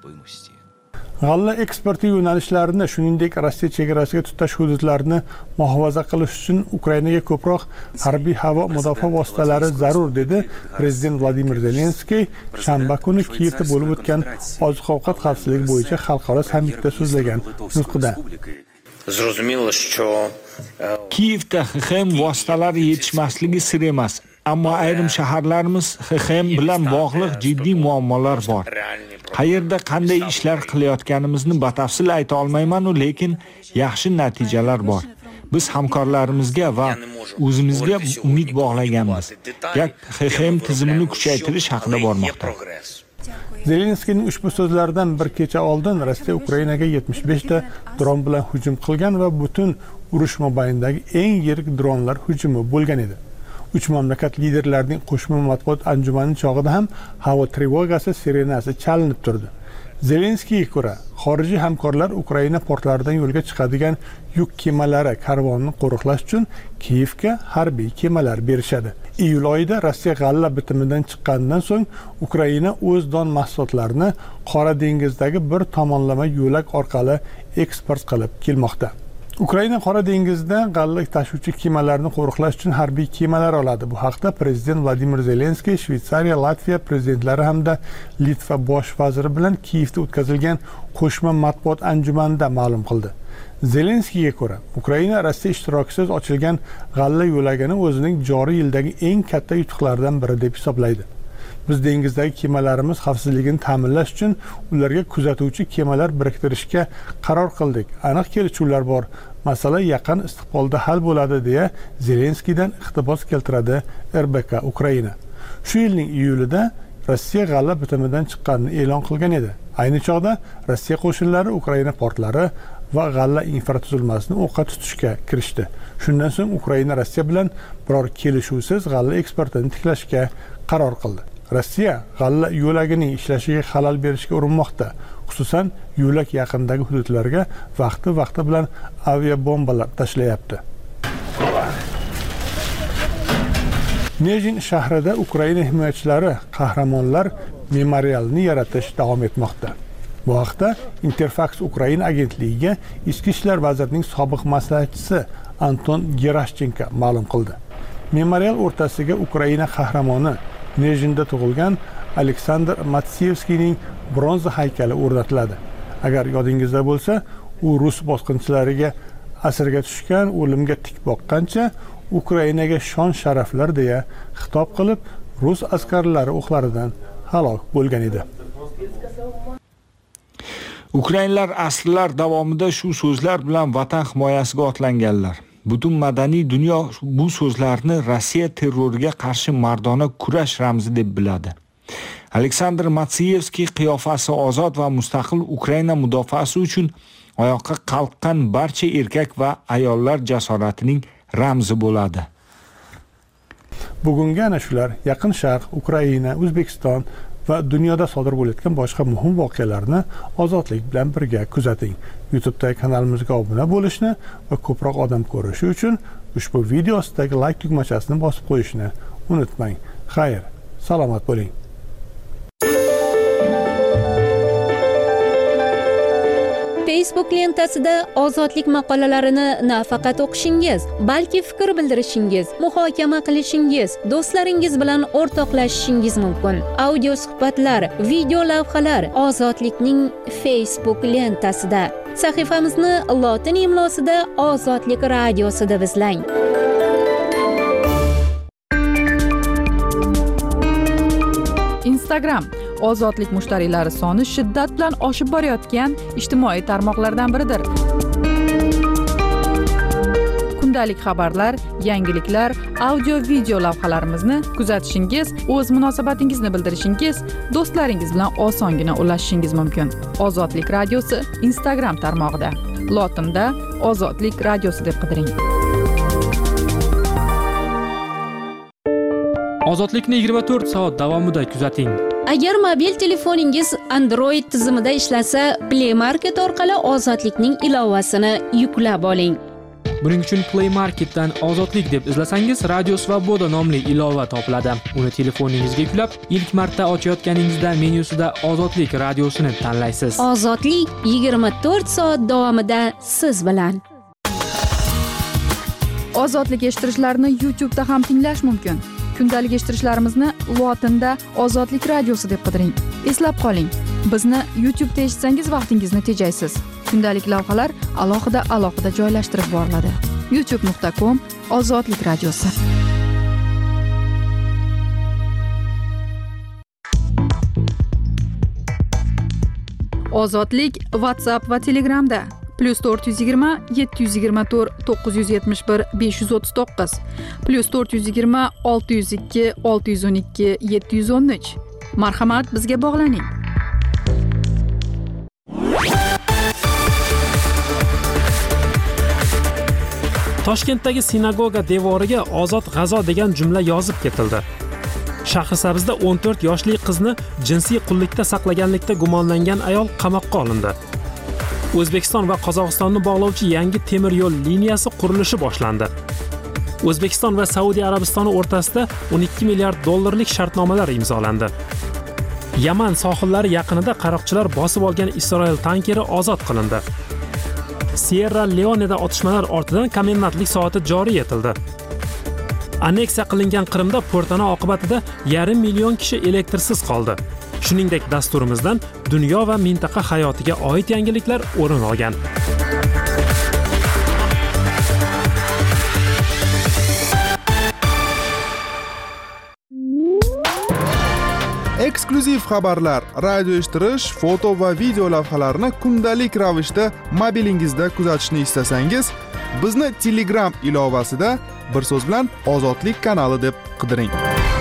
G'alla eksporti yo'nalishlarini, shuningdek Rossiya chegarasiga tutash hududlarini muhofaza qilish uchun Ukrainaga ko'proq harbiy havo mudofaa vositalari zarur, dedi prezident Vladimir Zelenskiy shanba kuni Kiyevda bo'lib o'tgan oziq-ovqat xavfsizligi bo'yicha xalqaro sammitda so'zlagan nutqida. Зрозуміло, що Kiyevda X X M vositalari yetishmasligi sir emas, ammo ayrim shaharlarimiz X X M bilan bog'liq jiddiy muammolar bor. Qayerda qanday ishlar qilayotganimizni batafsil ayta olmayman-u, lekin yaxshi natijalar bor. Biz hamkorlarimizga va o'zimizga umid bog'laganmiz. Gap X X M tizimini kuchaytirish haqida bormoqda. Zelenskiyning ushbu so'zlaridan bir kecha oldin Rossiya Ukrainaga yetmish besh ta dron bilan hujum qilgan va butun urush mobaynidagi eng yirik dronlar hujumi bo'lgan edi. Uch mamlakat liderlarining qo'shma matbuot anjumani chog'ida ham havo trevogasi sirenasi chalinib turdi. Zelenskiyga ko'ra, xorijiy hamkorlar Ukraina portlaridan yo'lga chiqadigan yuk kemalari karvonini qo'riqlash uchun Kiyevga harbiy kemalar berishadi. Iyul oyida Rossiya g'alla bitimidan chiqqanidan so'ng Ukraina o'z don mahsulotlarini Qora dengizdagi bir tomonlama yo'lak orqali eksport qilib kelmoqda. Ukraina Qora dengizda g'alla tashuvchi kemalarni qo'riqlash uchun harbiy kemalar oladi. Bu haqda prezident Vladimir Zelenskiy Shveysariya, Latviya prezidentlari hamda Litva bosh vaziri bilan Kiyevda o'tkazilgan qo'shma matbuot anjumanida ma'lum qildi. Zelenskiyga ko'ra, Ukraina Rossiya ishtirokisiz ochilgan g'alla yo'lagini o'zining joriy yildagi eng katta yutuqlardan biri deb hisoblaydi. Biz dengizdagi kemalarimiz xavfsizligini ta'minlash uchun ularga kuzatuvchi kemalar biriktirishga qaror qildik. Aniq kelishuvlar bor. Masala yaqin istiqbolda hal bo'ladi deya Zelenskiydan iqtibos keltiradi R B K Ukraina. Shu yilning iyulida Rossiya g'alla bitimidan chiqqanini e'lon qilgan edi. Ayni chog'da Rossiya qo'shinlari Ukraina portlari va g'alla infratuzilmasini o'qqa tutishga kirishdi. Shundan so'ng Ukraina Rossiya bilan biror kelishuvsiz g'alla eksportini tiklashga qaror qildi. Rossiya g'alla yo'lagining ishlashiga xalal berishga urinmoqda. Xususan, yo'lak yaqinidagi hududlarga vaqti-vaqti bilan aviabombalar tashlayapti. Nejin shahrida Ukraina himoyachilari qahramonlar memorialini yaratish davom etmoqda. Bu haqda Interfax Ukraina agentligiga Ichki ishlar vazirining sobiq maslahatchisi Anton Gerashchenko ma'lum qildi. Memorial o'rtasiga Ukraina qahramoni Nejinda tug'ilgan Aleksandr Matsiyevskiyning bronza haykali o'rnatiladi. Agar yodingizda bo'lsa, u rus bosqinchilariga asirga tushgan, o'limga tik boqqancha Ukrainaga shon sharaflar deya xitob qilib, rus askarlari o'qlaridan halok bo'lgan edi. Ukrainlar asrlar davomida shu so'zlar bilan vatan himoyasiga otlanganlar. Butun madaniy dunyo bu so'zlarni Rossiya terroriga qarshi mardona kurash ramzi deb biladi. Aleksandr Matsiyevskiy qiyofasi ozod va mustaqil Ukraina mudofaasi uchun oyoqqa qalqqan barcha erkak va ayollar jasoratining ramzi bo'ladi. Bugungi ana shular Yaqin Sharq, Ukraina, O'zbekiston va dunyoda sodir bo'layotgan boshqa muhim voqealarni ozodlik bilan birga kuzating. YouTube'dagi kanalimizga obuna bo'lishni va ko'proq odam ko'rishi uchun ushbu video ostidagi like tugmachasini bosib qo'yishni unutmang. Xayr, salomat bo'ling. Facebook lentasida ozodlik maqolalarini nafaqat o'qishingiz, balki fikr bildirishingiz, muhokama qilishingiz, do'stlaringiz bilan o'rtoqlashishingiz mumkin. Audio suhbatlar, video lavhalar Ozodlikning Facebook lentasida. Sahifamizni lotin imlosida Ozodlik radiosida izlang. Instagram ozodlik mushtariylari soni shiddat bilan oshib borayotgan ijtimoiy tarmoqlardan biridir. Kundalik xabarlar, yangiliklar, audio video lavhalarimizni kuzatishingiz, o'z munosabatingizni bildirishingiz, do'stlaringiz bilan osongina ulashishingiz mumkin. Ozodlik radiosi Instagram tarmog'ida. Lotinda Ozodlik radiosi deb qidiring. Ozodlikni yigirma to'rt soat davomida kuzating. Agar mobil telefoningiz Android tizimida ishlasa, Play Market orqali Ozodlikning ilovasini yuklab oling. Buning uchun Play Marketdan Ozodlik deb izlasangiz, Radio Svoboda nomli ilova topiladi. Uni telefoningizga yuklab, ilk marta ochayotganingizda menyusida Ozodlik radiosini tanlaysiz. Ozodlik yigirma to'rt soat davomida siz bilan. Ozodlik eshittirishlarni YouTube'da ham tinglash mumkin. Kundalik eshittirishlarimizni lotinda Ozodlik radiosi deb qidiring. Eslab qoling, bizni YouTube'da eshitsangiz vaqtingizni tejaysiz. Kundalik lavhalar alohida alohida joylashtirib boriladi. youtube nuqta com Ozodlik radiosi. Ozodlik WhatsApp va Telegramda plus to'rt yuz yigirma yetti yuz yigirma to'rt to'qqiz yuz yetmish bir besh yuz o'ttiz to'qqiz plus to'rt yuz yigirma olti yuz ikki olti yuz o'n ikki yetti yuz o'n uch. Marhamat, bizga bog'laning. Toshkentdagi sinagoga devoriga Ozod G'azo degan jumla yozib ketildi. Shahrisabzda o'n to'rt yoshli qizni jinsiy qullikda saqlaganlikda gumonlangan ayol qamoqqa olindi. O'zbekiston va Qozog'istonni bog'lovchi yangi temir yo'l liniyasi qurilishi boshlandi. O'zbekiston va Saudiya Arabistoni o'rtasida o'n ikki milliard dollarlik shartnomalar imzolandi. Yaman sohillari yaqinida qaroqchilar bosib olgan Isroil tankeri ozod qilindi. Sierra Leone'da otishmalar ortidan komendantlik soati joriy etildi. Anneksiya qilingan Qrimda portana oqibatida yarim million kishi elektrsiz qoldi. Shuningdek, dasturimizdan dunyo va mintaqa hayotiga oid yangiliklar o'rin olgan. Eksklyuziv xabarlar, radio eshittirish, foto va video lavhalarni kundalik ravishda mobilingizda kuzatishni istasangiz, bizni Telegram ilovasida bir so'z bilan Ozodlik kanali deb qidiring.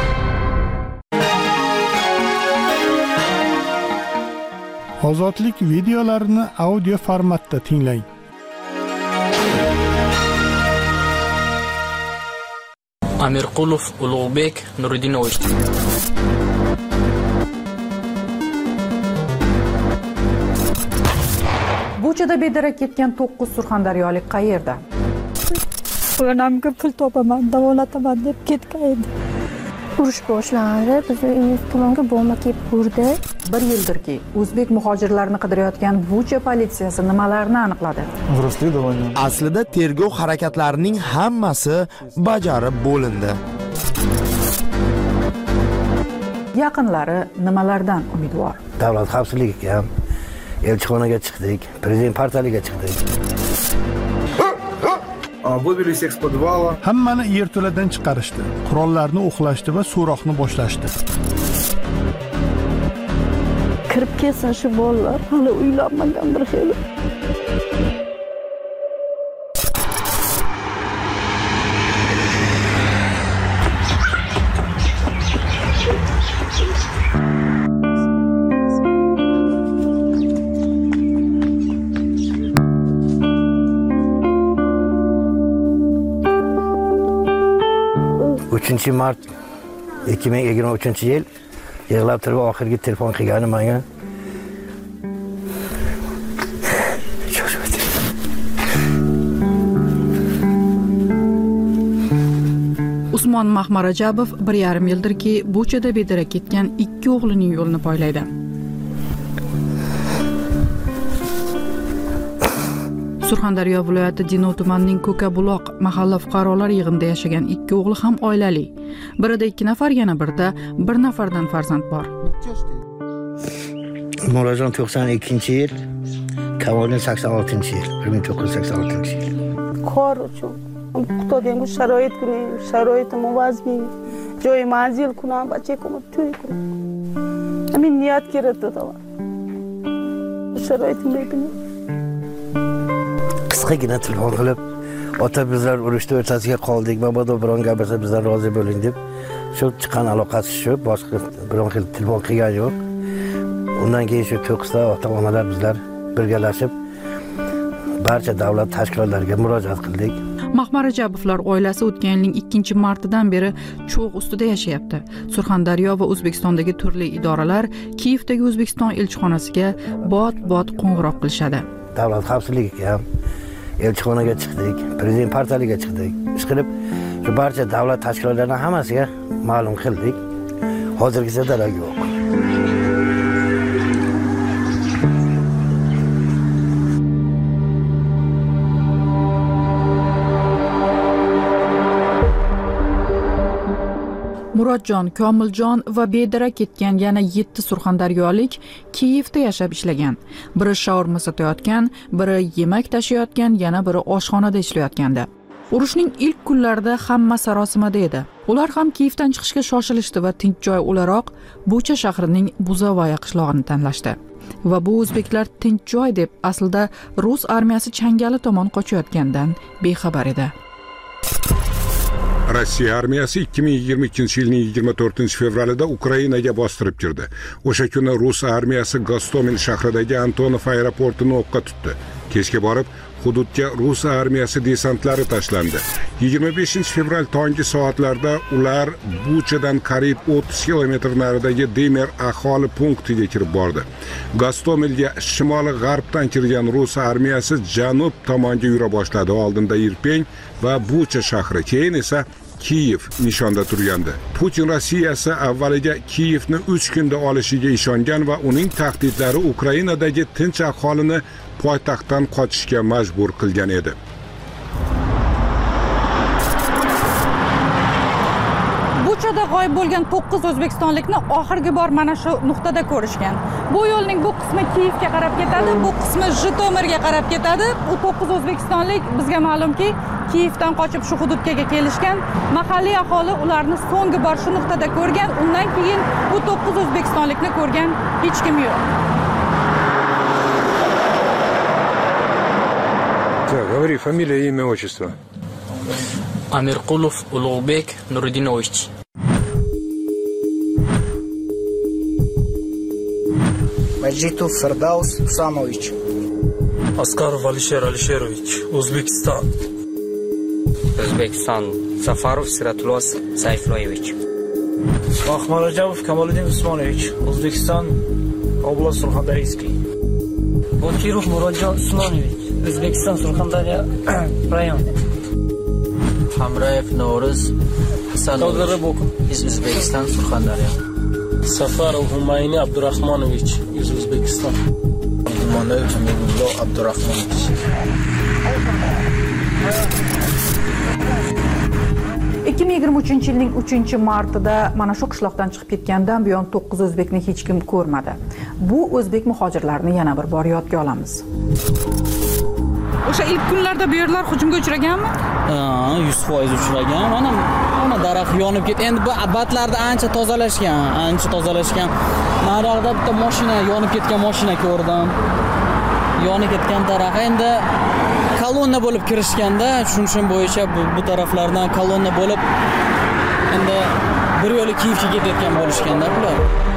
Ozodlik videolarini audio formatda tinglang. Amirqulov Ulug'bek Nuridinovich. Buchada bedarak ketgan to'qqiz surxondaryolik qayerda? Onamga pul topaman, davolataman deb ketgan edi. Urush boshlandi, bizni tomonga bomba kelib urdi. Bir yildirki, o'zbek muhojirlarni qidirayotgan Bucha politsiyasi nimalarni aniqladi? Aslida tergov harakatlarining hammasi bajarib bo'lindi. Yaqinlari nimalardan umidvor? Davlat xavfsizligiga ham, elchixonaga chiqdik, prezident portaliga chiqdik. Вывелись из подвала. Hammani yerto'ladan chiqarishdi. Qurollarni o'qlashdi va so'roqni boshlashdi. Kirib kelsin shu bolalar, hali uylanmagandir hali. uchinchi mart ikki ming yigirma uchinchi yil yig'lab turib oxirgi telefon qilgani menga. Usmon Mahmarajabov bir yarim yildirki Buchada bedarak ketgan ikki o'g'lining yo'lini poylaydi. Surxondaryo viloyati Denov tumanining Ko'kabuloq mahalla fuqarolar yig'inida yashagan ikki o'g'li ham oilali. Birida ikki nafar, yana birida bir nafardan farzand bor. Murodjon to'qson ikkinchi yil, Kamoljon sakson oltinchi yil, bir ming to'qqiz yuz sakson oltinchi yil. Kor uchun Xudodan sharoit kuni, sharoitim vazmi, joy manzil kunam, bachekom to'y kunam. Men niyat kerak edi. Sharoitim bepini. Qisqagina telefon qilib, ota bizlar urushda o'rtasiga qoldik, mabodo biron gapirsa bizdan rozi bo'ling deb, shu chiqqan aloqasi shu, boshqa biron xil telefon qilgan yo'q. Undan keyin shu to'qqizta ota-onalar bizlar birgalashib barcha davlat tashkilotlariga murojaat qildik. Mahmarajabovlar oilasi o'tgan yilning ikkinchi martidan beri cho'g' ustida yashayapti. Surxondaryo va O'zbekistondagi turli idoralar Kiyevdagi O'zbekiston elchixonasiga bot-bot qo'ng'iroq qilishadi. Davlat xavfsizligiga ham, elchixonaga chiqdik, prezident portaliga chiqdik. Ish qilib, shu barcha davlat tashkilotlarining hammasiga ma'lum qildik. Hozirgacha darak yo'q. Murodjon, Komiljon va bedarak ketgan yana yetti surxondaryolik Kiyevda yashab ishlagan. Biri shaurma sotayotgan, biri yemak tashiyotgan, yana biri oshxonada ishlayotgandi. Urushning ilk kunlarida hamma sarosimada edi. Ular ham Kiyevdan chiqishga shoshilishdi va tinch joy o'laroq Bucha shahrining Buzovaya qishlog'ini tanlashdi. Va bu o'zbeklar tinch joy deb aslida rus armiyasi changali tomon qochayotgandan bexabar edi. Rossiya armiyasi ikki ming yigirma ikkinchi yilning yigirma to'rtinchi fevralida Ukrainaga bostirib kirdi. O'sha kuni rus armiyasi Gostomel shahridagi Antonov aeroportini o'qqa tutdi. Kechga borib, hududga rus armiyasi desantlari tashlandi. yigirma beshinchi fevral tongi soatlarda ular Buchadan qariyb o'ttiz kilometr naridagi Demer aholi punktiga kirib bordi. Gostomelga shimoli g'arbdan kirgan rus armiyasi janub tomonga yura boshladi. Oldinda Irpень va Bucha shahri, keyin esa Kiyev nishonda turgandi. Putin Rossiyasi avvaliga Kiyevni uch kunda olishiga ishongan va uning tahdidlari Ukrainadagi tinch aholini poytaxtdan qochishga majbur qilgan edi. Buchada g'oyib bo'lgan to'qqiz o'zbekistonlikni oxirgi bor mana shu nuqtada ko'rishgan. Bu yo'lning bu qismi Kiyevga qarab ketadi, bu qismi Jitomirga qarab ketadi. U to'qqiz o'zbekistonlik bizga ma'lumki, Kiyevdan qochib shu hududga kelishgan. Mahalliy aholi ularni so'nggi bor shu nuqtada ko'rgan. Undan keyin bu to'qqiz o'zbekistonlikni ko'rgan hech kim yo'q. Так, говори, фамилия, имя, отчество. Амирқулов Улуғбек Нуридинович. Majitov Firdaus Husamovich. Askarov Alisher Alisherovich, O'zbekiston. O'zbekiston. Safarov Siratullos Sayfloyevich. Ahmadrajabov Kamoliddin Usmonovich, O'zbekiston. Oblast Surxondaryoskiy. Bokirov Murodjon Usmonovich, O'zbekiston Surxondaryo rayon. Hamrayev No'riz Hasanovich, O'zbekiston Surxondaryo. Safarov Humayni Abdurahmonovich, O'zbekiston. Monoy Jamilullo Abdurahmonovich. ikki ming yigirma uchinchi yilning uchinchi martida mana shu qishloqdan chiqib ketgandan buyon to'qqiz o'zbekni hech kim ko'rmadi. Bu o'zbek muhojirlarini yana bir bor yodga olamiz. O'sha ilk kunlarda bu yerlar hujumga uchraganmi? Ha, yuz foiz uchragan. Mana mana daraxt yonib ketdi. Endi bu abatlarni ancha tozalashgan, ancha tozalashgan. Naryoqda bitta mashina, yonib ketgan mashina ko'rdim. Yonib ketgan daraxt. Endi kolonna bo'lib kirishganda, tushunishim bo'yicha bu, bu taraflardan kolonna bo'lib endi bir yo'li Kiyevga ketayotgan bo'lishganda bular.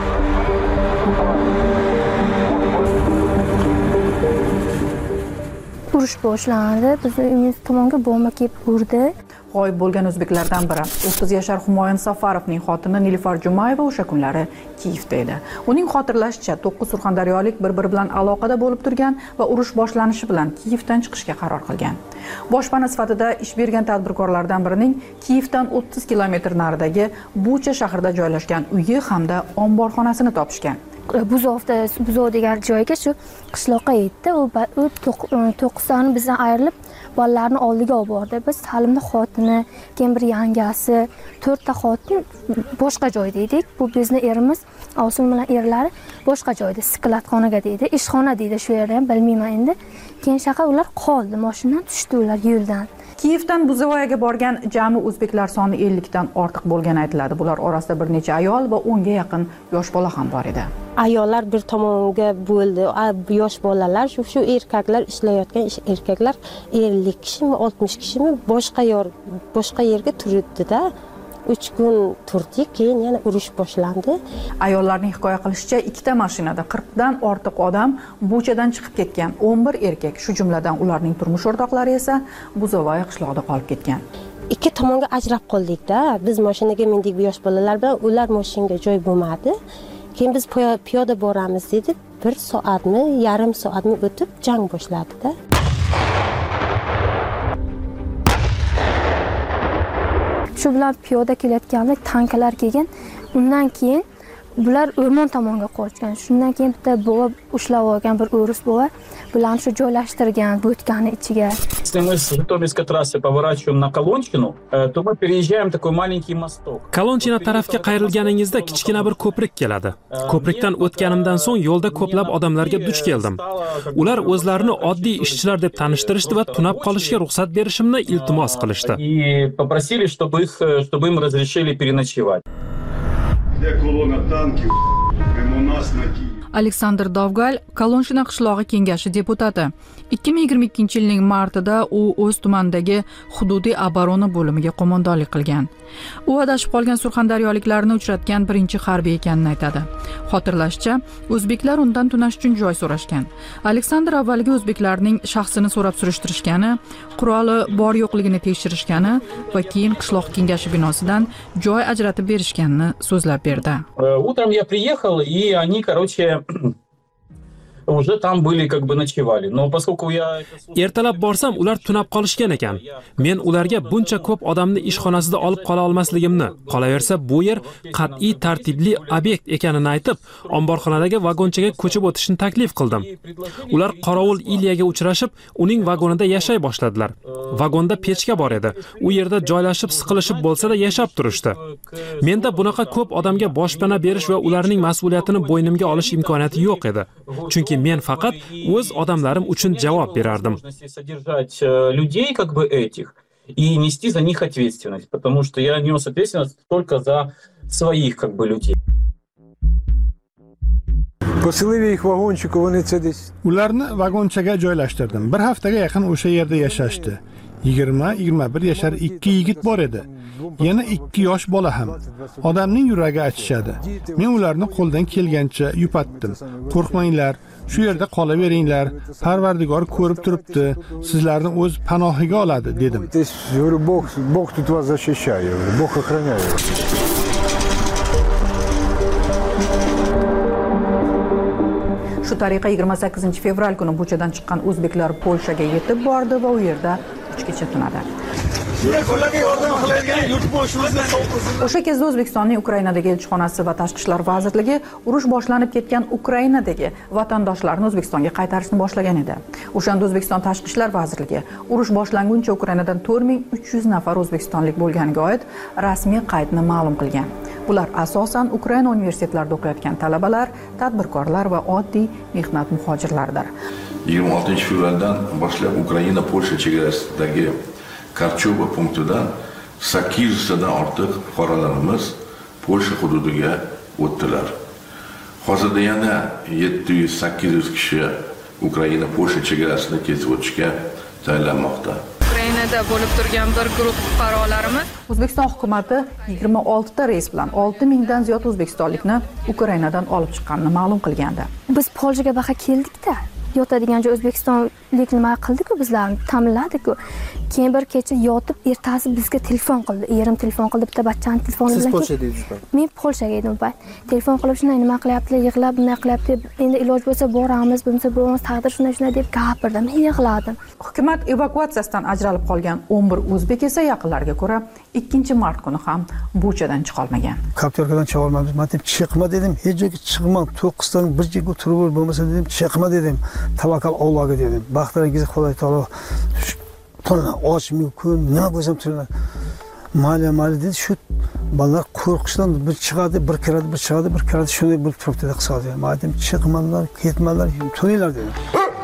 Urush boshlandi. Bizning uyimiz tomonga bomba kelib urdi. G'oyib bo'lgan o'zbeklardan biri o'ttiz yashar Humoyun Safarovning xotini Nilufar Jumayeva o'sha kunlari Kiyevda edi. Uning xotirlashicha to'qqiz surxondaryolik bir-biri bilan aloqada bo'lib turgan va urush boshlanishi bilan Kiyevdan chiqishga qaror qilgan. Boshpana sifatida ish bergan tadbirkorlardan birining Kiyevdan o'ttiz kilometr naridagi Bucha shahrida joylashgan uyi hamda omborxonasini topishgan. Buzovda, Buzov degan joyga shu qishloqqa yetdi. U to'qqiztani bizdan ayrilib bolalarni oldiga olib bordi. Biz Salimning xotini, keyin bir yangasi, to'rtta xotin boshqa joyda edik. Bu bizning erimiz, Ovsin bilan erlari boshqa joyda, skladxonaga deydi, ishxona deydi, shu yerda ham bilmayman endi. Keyin shaqa ular qoldi, mashinadan tushdi ular yo'ldan. Kiyevdan Buzovoyaga borgan jami o'zbeklar soni ellik dan ortiq bo'lgani aytiladi. Bular orasida bir necha ayol va o'nga yaqin yosh bola ham bor edi. Ayollar bir tomonga bo'ldi. Yosh bolalar, shu shu erkaklar ishlayotgan erkaklar ellik kishimi, oltmish kishimi boshqa yer, boshqa yerga turibdi-da. uch kun turdik, keyin yana urush boshlandi. Ayollarning hikoya qilishicha, ikkita mashinada qirq dan ortiq odam Buchadan chiqib ketgan. o'n bir erkak, shu jumladan ularning turmush o'rtoqlari esa Buzovoya qishlog'ida qolib ketgan. Ikki tomonga ajrab qoldik-da. Biz mashinaga mindik yosh bolalar bilan, ular mashinaga joy bo'lmadi. Keyin biz piyoda boramiz dedi. bir soatmi, yarim soatmi o'tib jang boshladi-da. Shu bilan piyoda kelayotganda tanklar kelgan. Undan keyin bular o'rmon tomonga qochgan. Shundan keyin bitta bova ushlab olgan bir o'ris bova bularni shu joylashtirgan bo'tkani ichiga. Если мы с Житомирской трассы поворачиваем на Колончину, то мы переезжаем такой маленький мосток. Kolonchina tarafga qayrilganingizda kichkina bir ko'prik keladi. Ko'prikdan o'tganimdan so'ng yo'lda ko'plab odamlarga duch keldim. Ular o'zlarini oddiy ishchilar deb tanishtirishdi va tunab qolishga ruxsat berishimni iltimos qilishdi. И попросили, чтобы их, чтобы им разрешили переночевать. Aleksandr Dovgal Kolonchina qishlog'i kengashi deputati. ikki ming yigirma ikkinchi yilning martida u o'z tumanidagi hududiy oborona bo'limiga qo'mondonlik qilgan. U adashib qolgan surxondaryoliklarni uchratgan birinchi harbiy ekanini aytadi. Xotirlashicha, o'zbeklar undan tunash uchun joy so'rashgan. Aleksandr avvaliga o'zbeklarning shaxsini so'rab surishtirishgani, quroli bor yo'qligini tekshirishgani va keyin qishloq kengashi binosidan joy ajratib berishganini so'zlab berdi. Утром я приехал, и они, короче, уже там были, как бы ночевали. Но поскольку я Ertalab borsam ular tunab qolishgan ekan. Men ularga buncha ko'p odamni ishxonasida olib qola olmasligimni, qolaversa bu yer qat'iy tartibli obyekt ekanini aytib, omborxonadagi vagonchaga ko'chib o'tishni taklif qildim. Ular qorovul Ilyaga uchrashib, uning vagonida yashay boshladilar. Vagonda pechka bor edi. U yerda joylashib, siqilishib bo'lsa-da yashab turishdi. Menda bunaqa ko'p odamga boshpana berish va ularning mas'uliyatini bo'ynimga olish imkoniyati yo'q edi. Chunki men faqat o'z odamlarim uchun javob berardim. Содержать людей, как бы этих, и нести за них ответственность, потому что я нес ответственность только за своих, как бы, людей. Ularni vagonchaga joylashtirdim. Bir haftaga yaqin o'sha yerda yashashdi. yigirma yigirma bir yashar ikki yigit bor edi. Yana ikki yosh bola ham. Odamning yuragi achishadi. Men ularni qo'ldan kelgancha yupatdim. Qo'rqmanglar, shu yerda qolaveringlar. Parvardigor ko'rib turibdi. Sizlarni o'z panohiga oladi, dedim. Bog, Bog тут вас защищает, Bog охраняет. Shu tariqa yigirma sakkizinchi fevral kuni Buchadan chiqqan o'zbeklar Polshaga yetib bordi va u yerda uch kecha tunadi. O'sha kezda O'zbekistonning Ukrainadagi elchixonasi va Tashqi ishlar vazirligi urush boshlanib ketgan Ukrainadagi vatandoshlarni O'zbekistonga qaytarishni boshlagan edi. O'shanda O'zbekiston Tashqi ishlar vazirligi urush boshlanguncha Ukrainadan to'rt ming uch yuz nafar o'zbekistonlik bo'lganiga oid rasmiy qaydni ma'lum qilgan. Bular asosan Ukraina universitetlarida o'qiyotgan talabalar, tadbirkorlar va oddiy mehnat muhojirlaridir. yigirma oltinchi fevraldan boshlab Ukraina Polsha chegarasidagi Karchoba punktidan sakkiz yuztadan ortiq fuqarolarimiz Polsha hududiga o'tdilar. Hozirda yana yetti yuz sakkiz yuz kishi Ukraina Polsha chegarasini kesib o'tishga tayyorlanmoqda. Ukrainada bo'lib turgan bir guruh fuqarolarimiz O'zbekiston hukumatı yigirma oltita reys bilan olti mingdan ziyod o'zbekistonlikni Ukrainadan olib chiqqanini ma'lum qilgandi. Biz Polshaga baqa keldik-da. Yotadigan joy O'zbekistonlik nima qildi-ku, bizlarni ta'minladi-ku. Keyin bir kecha yotib, ertasi bizga telefon qildi. Erim telefon qildi, bitta bachchani telefoni bilan. Siz Polshada edingiz? Men Polshaga edim bu. Telefon qilib shunday nima qilyapti, yig'lab, nima qilyapti, endi iloj bo'lsa boramiz, bo'lmasa boramiz, taqdir shunday shunday deb gapirdim, yig'ladim. Hukumat evakuatsiyasidan ajralib qolgan o'n bir o'zbek esa yaqinlariga ko'ra ikkinchi mart kuni ham Buchadan chiqa olmagan. Kaptorkadan chiqa olmadim. Men deb chiqma dedim, hech joyga chiqmam. to'qqizdan bir joyga o'tirib bo'lmasa dedim, chiqma dedim. Tavakkal Allohga dedim. Baxtlaringizni Xudoy taolo tonna och mumkin, nima bo'lsam turlar. Mayli, mayli dedi, shu bolalar qo'rqishdan bir chiqadi, bir kiradi, bir chiqadi, bir kiradi, shunday bo'lib turibdi deb hisob qildim. Men dedim, chiqmanlar, ketmanlar, to'yinglar dedim.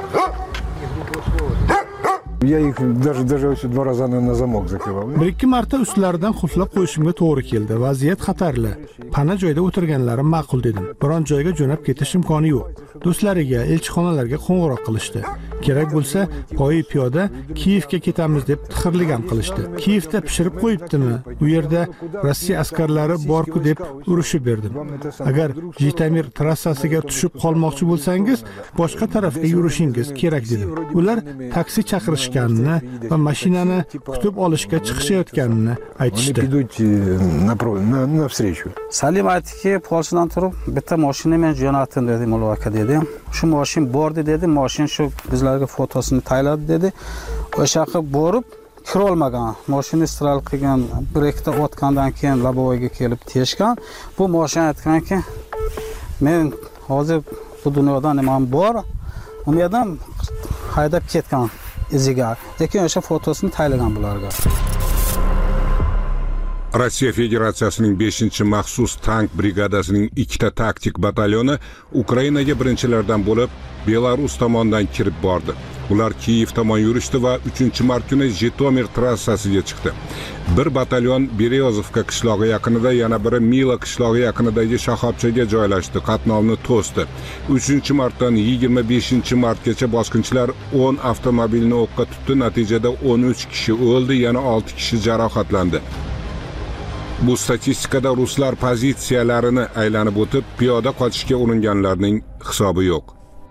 Я их даже даже два раза на замок закрывал. Bir ikki marta ustlaridan xuflab qo'yishimga to'g'ri keldi. Vaziyat xatarli. Pana joyda o'tirganlarim ma'qul dedim. Biron joyga jo'nab ketish imkoni yo'q. Do'stlariga, elchixonalarga qo'ng'iroq qilishdi. Kerak bo'lsa, poyi piyoda Kiyevga ketamiz deb tixirlik ham qilishdi. Kiyevda pishirib qo'yibdimi? U yerda Rossiya askarlari bor-ku deb urushib berdim. Agar Jitomir trassasiga tushib qolmoqchi bo'lsangiz, boshqa tarafga yurishingiz kerak dedim. Ular taksi chaqirishganini va mashinani kutib olishga chiqishayotganini aytishdi. Salim aytdiki, Polshadan turib, bitta mashina men jo'natim dedi, Mulla aka dedi. Shu mashin bordi dedi, mashin shu bizlarga fotosini tayladi dedi. O'sha yoqqa borib kira olmagan. Mashina istral qilgan, bir ikkita o'tgandan keyin Labovoyga kelib teshgan. Bu mashina aytganki, Men hozir bu dunyoda nimam bor, umedim haydab ketgan iziga. Lekin o'sha fotosini taylagan bularga. Rossiya Federatsiyasining beshinchi maxsus tank brigadasining ikkita taktik batalyoni Ukrainaga birinchilardan bo'lib Belarus tomonidan kirib bordi. Ular Kiyev tomon yurishdi va uchinchi mart kuni Jitomir trassasiga chiqdi. Bir batalyon Berezovka qishlog'i yaqinida, yana biri Mila qishlog'i yaqinidagi shoxobchaga joylashdi, qatnovni to'sdi. uchinchi martdan yigirma beshinchi martgacha bosqinchilar o'n avtomobilni o'qqa tutdi, natijada o'n uch kishi o'ldi, yana olti kishi jarohatlandi. Bu statistikada ruslar pozitsiyalarini aylanib o'tib, piyoda qochishga uringanlarning hisobi yo'q.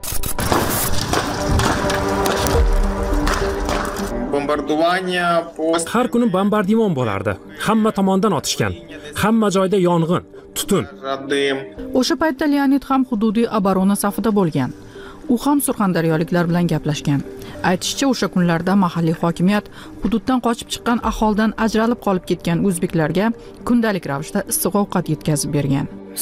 Har kuni bombardimon bo'lardi. Hamma tomondan otishgan. Hamma joyda yong'in, tutun. O'sha paytda Leonid ham hududiy oborona safida bo'lgan. U ham surxondaryoliklar bilan gaplashgan. Aytishicha, o'sha kunlarda mahalliy hokimiyat hududdan qochib chiqqan aholidan ajralib qolib ketgan o'zbeklarga kundalik ravishda issiq ovqat yetkazib bergan.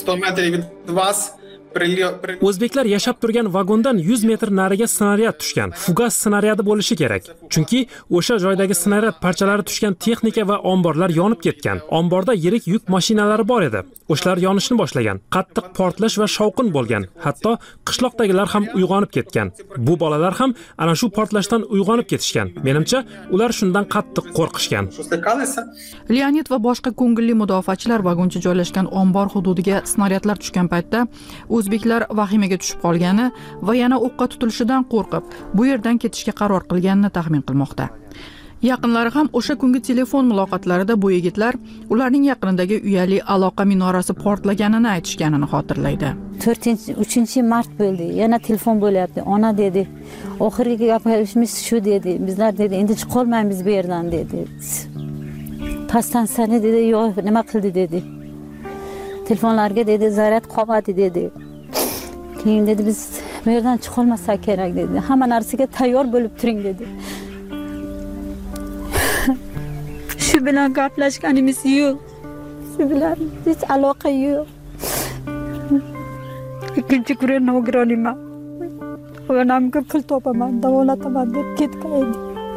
O'zbeklar yashab turgan vagondan yuz metr nariga snaryad tushgan. Fugas snaryadi bo'lishi kerak. Chunki o'sha joydagi snaryad parchalari tushgan texnika va omborlar yonib ketgan. Omborda yirik yuk mashinalari bor edi. O'shlar yonishni boshlagan. Qattiq portlash va shovqin bo'lgan. Hatto qishloqdagilar ham uyg'onib ketgan. Bu bolalar ham ana shu portlashdan uyg'onib ketishgan. Menimcha, ular shundan qattiq qo'rqishgan. Leonid va boshqa ko'ngilli mudofaachilar vagoncha joylashgan ombor hududiga snaryadlar tushgan paytda o'zbeklar vahimaga tushib qolgani va yana o'qqa tutilishidan qo'rqib, bu yerdan ketishga qaror qilganini taxmin qilmoqda. Yaqinlari ham o'sha kungi telefon muloqotlarida bu yigitlar ularning yaqinidagi uyali aloqa minorasi portlaganini aytishganini xotirlaydi. to'rtinchi uchinchi mart bo'ldi. Yana telefon bo'lyapti. Ona dedi. Oxirgi gapimiz shu dedi. Bizlar dedi, endi chiqolmaymiz bu yerdan dedi. Pastdan sani dedi, yo'q, nima qildi dedi. Telefonlarga dedi, zaryad qolmadi dedi. Keyin dedi, biz bu yerdan chiqolmasak kerak dedi. Hamma narsaga tayyor bo'lib turing dedi. Shu bilan gaplashganimiz yo'q. Shu bilan hech aloqa yo'q. Ikkinchi kuni nogironman. Onamga pul topaman, davolataman deb ketgan.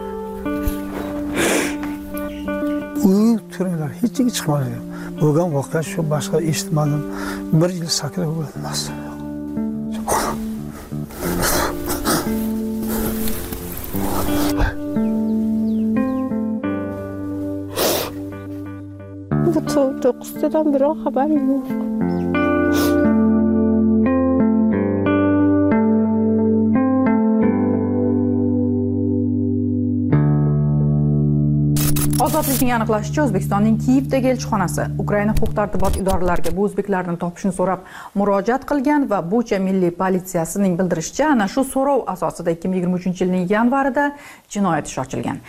U turinglar, hech kimga chiqmadi. Bo'lgan voqea shu, boshqa eshitmadim. Bir yil sakrab o'tmas. Bu to'qqiztadan biror xabar yo'q. Ozodlikning aniqlashicha, O'zbekistonning Kiyevdagi elchixonasi Ukraina huquq-tartibot idoralariga bu o'zbeklarni topishni so'rab murojaat qilgan va Bucha milliy politsiyasining bildirishicha, ana shu so'rov asosida ikki ming yigirma uchinchi yilning yanvarida jinoyat ishi ochilgan.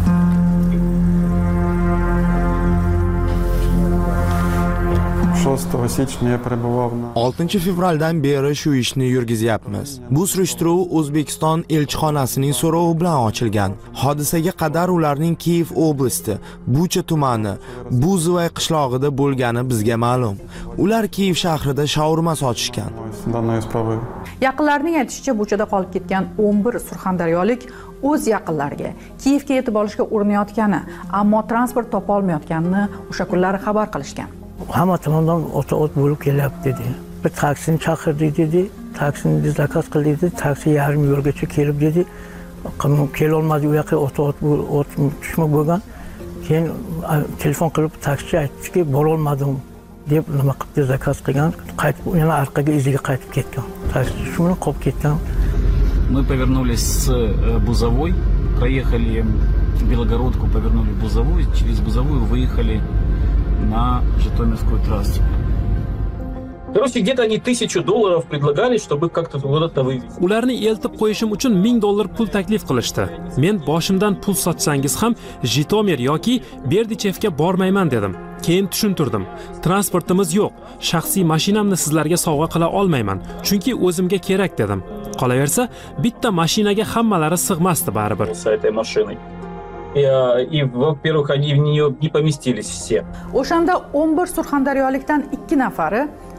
oltinchi fevraldan beri shu ishni yurgizyapmiz. Bu surishtiruv O'zbekiston elchixonasining so'rovi bilan ochilgan. Hodisaga qadar ularning Kiyev oblasti, Bucha tumani, Buzovay qishlog'ida bo'lgani bizga ma'lum. Ular Kiyev shahrida shaurma sotishgan. Yaqinlarning aytishicha, Buchada qolib ketgan o'n bir surxondaryolik o'z yaqinlariga Kiyevga yetib olishga urinayotgani, ammo transport topa olmayotganini o'sha kunlari xabar qilishgan. Hamma tomondan o't-o't bo'lib kelyapti dedi. Bir taksini chaqirdik dedi. Taksini zakaz qildik dedi. Taksi yarim yo'lgacha kelib dedi. Kel olmadi, u yoqqa o't-o't o't tushmoq bo'lgan. Keyin telefon qilib taksichi aytdiki, bora olmadim deb nima qilib zakaz qilgan. Qaytib yana orqaga iziga qaytib ketgan. Taksi shu bilan qolib ketgan. Мы повернулись с Бузовой, проехали Белогородку, повернули Бузовую, через Бузовую выехали на Житомирскую трассу. Короче, где-то они тысячу долларов предлагали, чтобы как-то куда-то вывезти. Ularni eltib qo'yishim uchun ming dollar pul taklif qilishdi. Men boshimdan pul sotsangiz ham Jitomir yoki Berdichevga bormayman dedim. Keyin tushuntirdim. Transportimiz yo'q. Shaxsiy mashinamni sizlarga sovg'a qila olmayman, chunki o'zimga kerak dedim. Qolaversa, bitta mashinaga hammalari sig'masdi baribir. С этой машиной. И, во-первых, они в нее не поместились все. O'shanda o'n bir surxondaryolikdan ikki nafari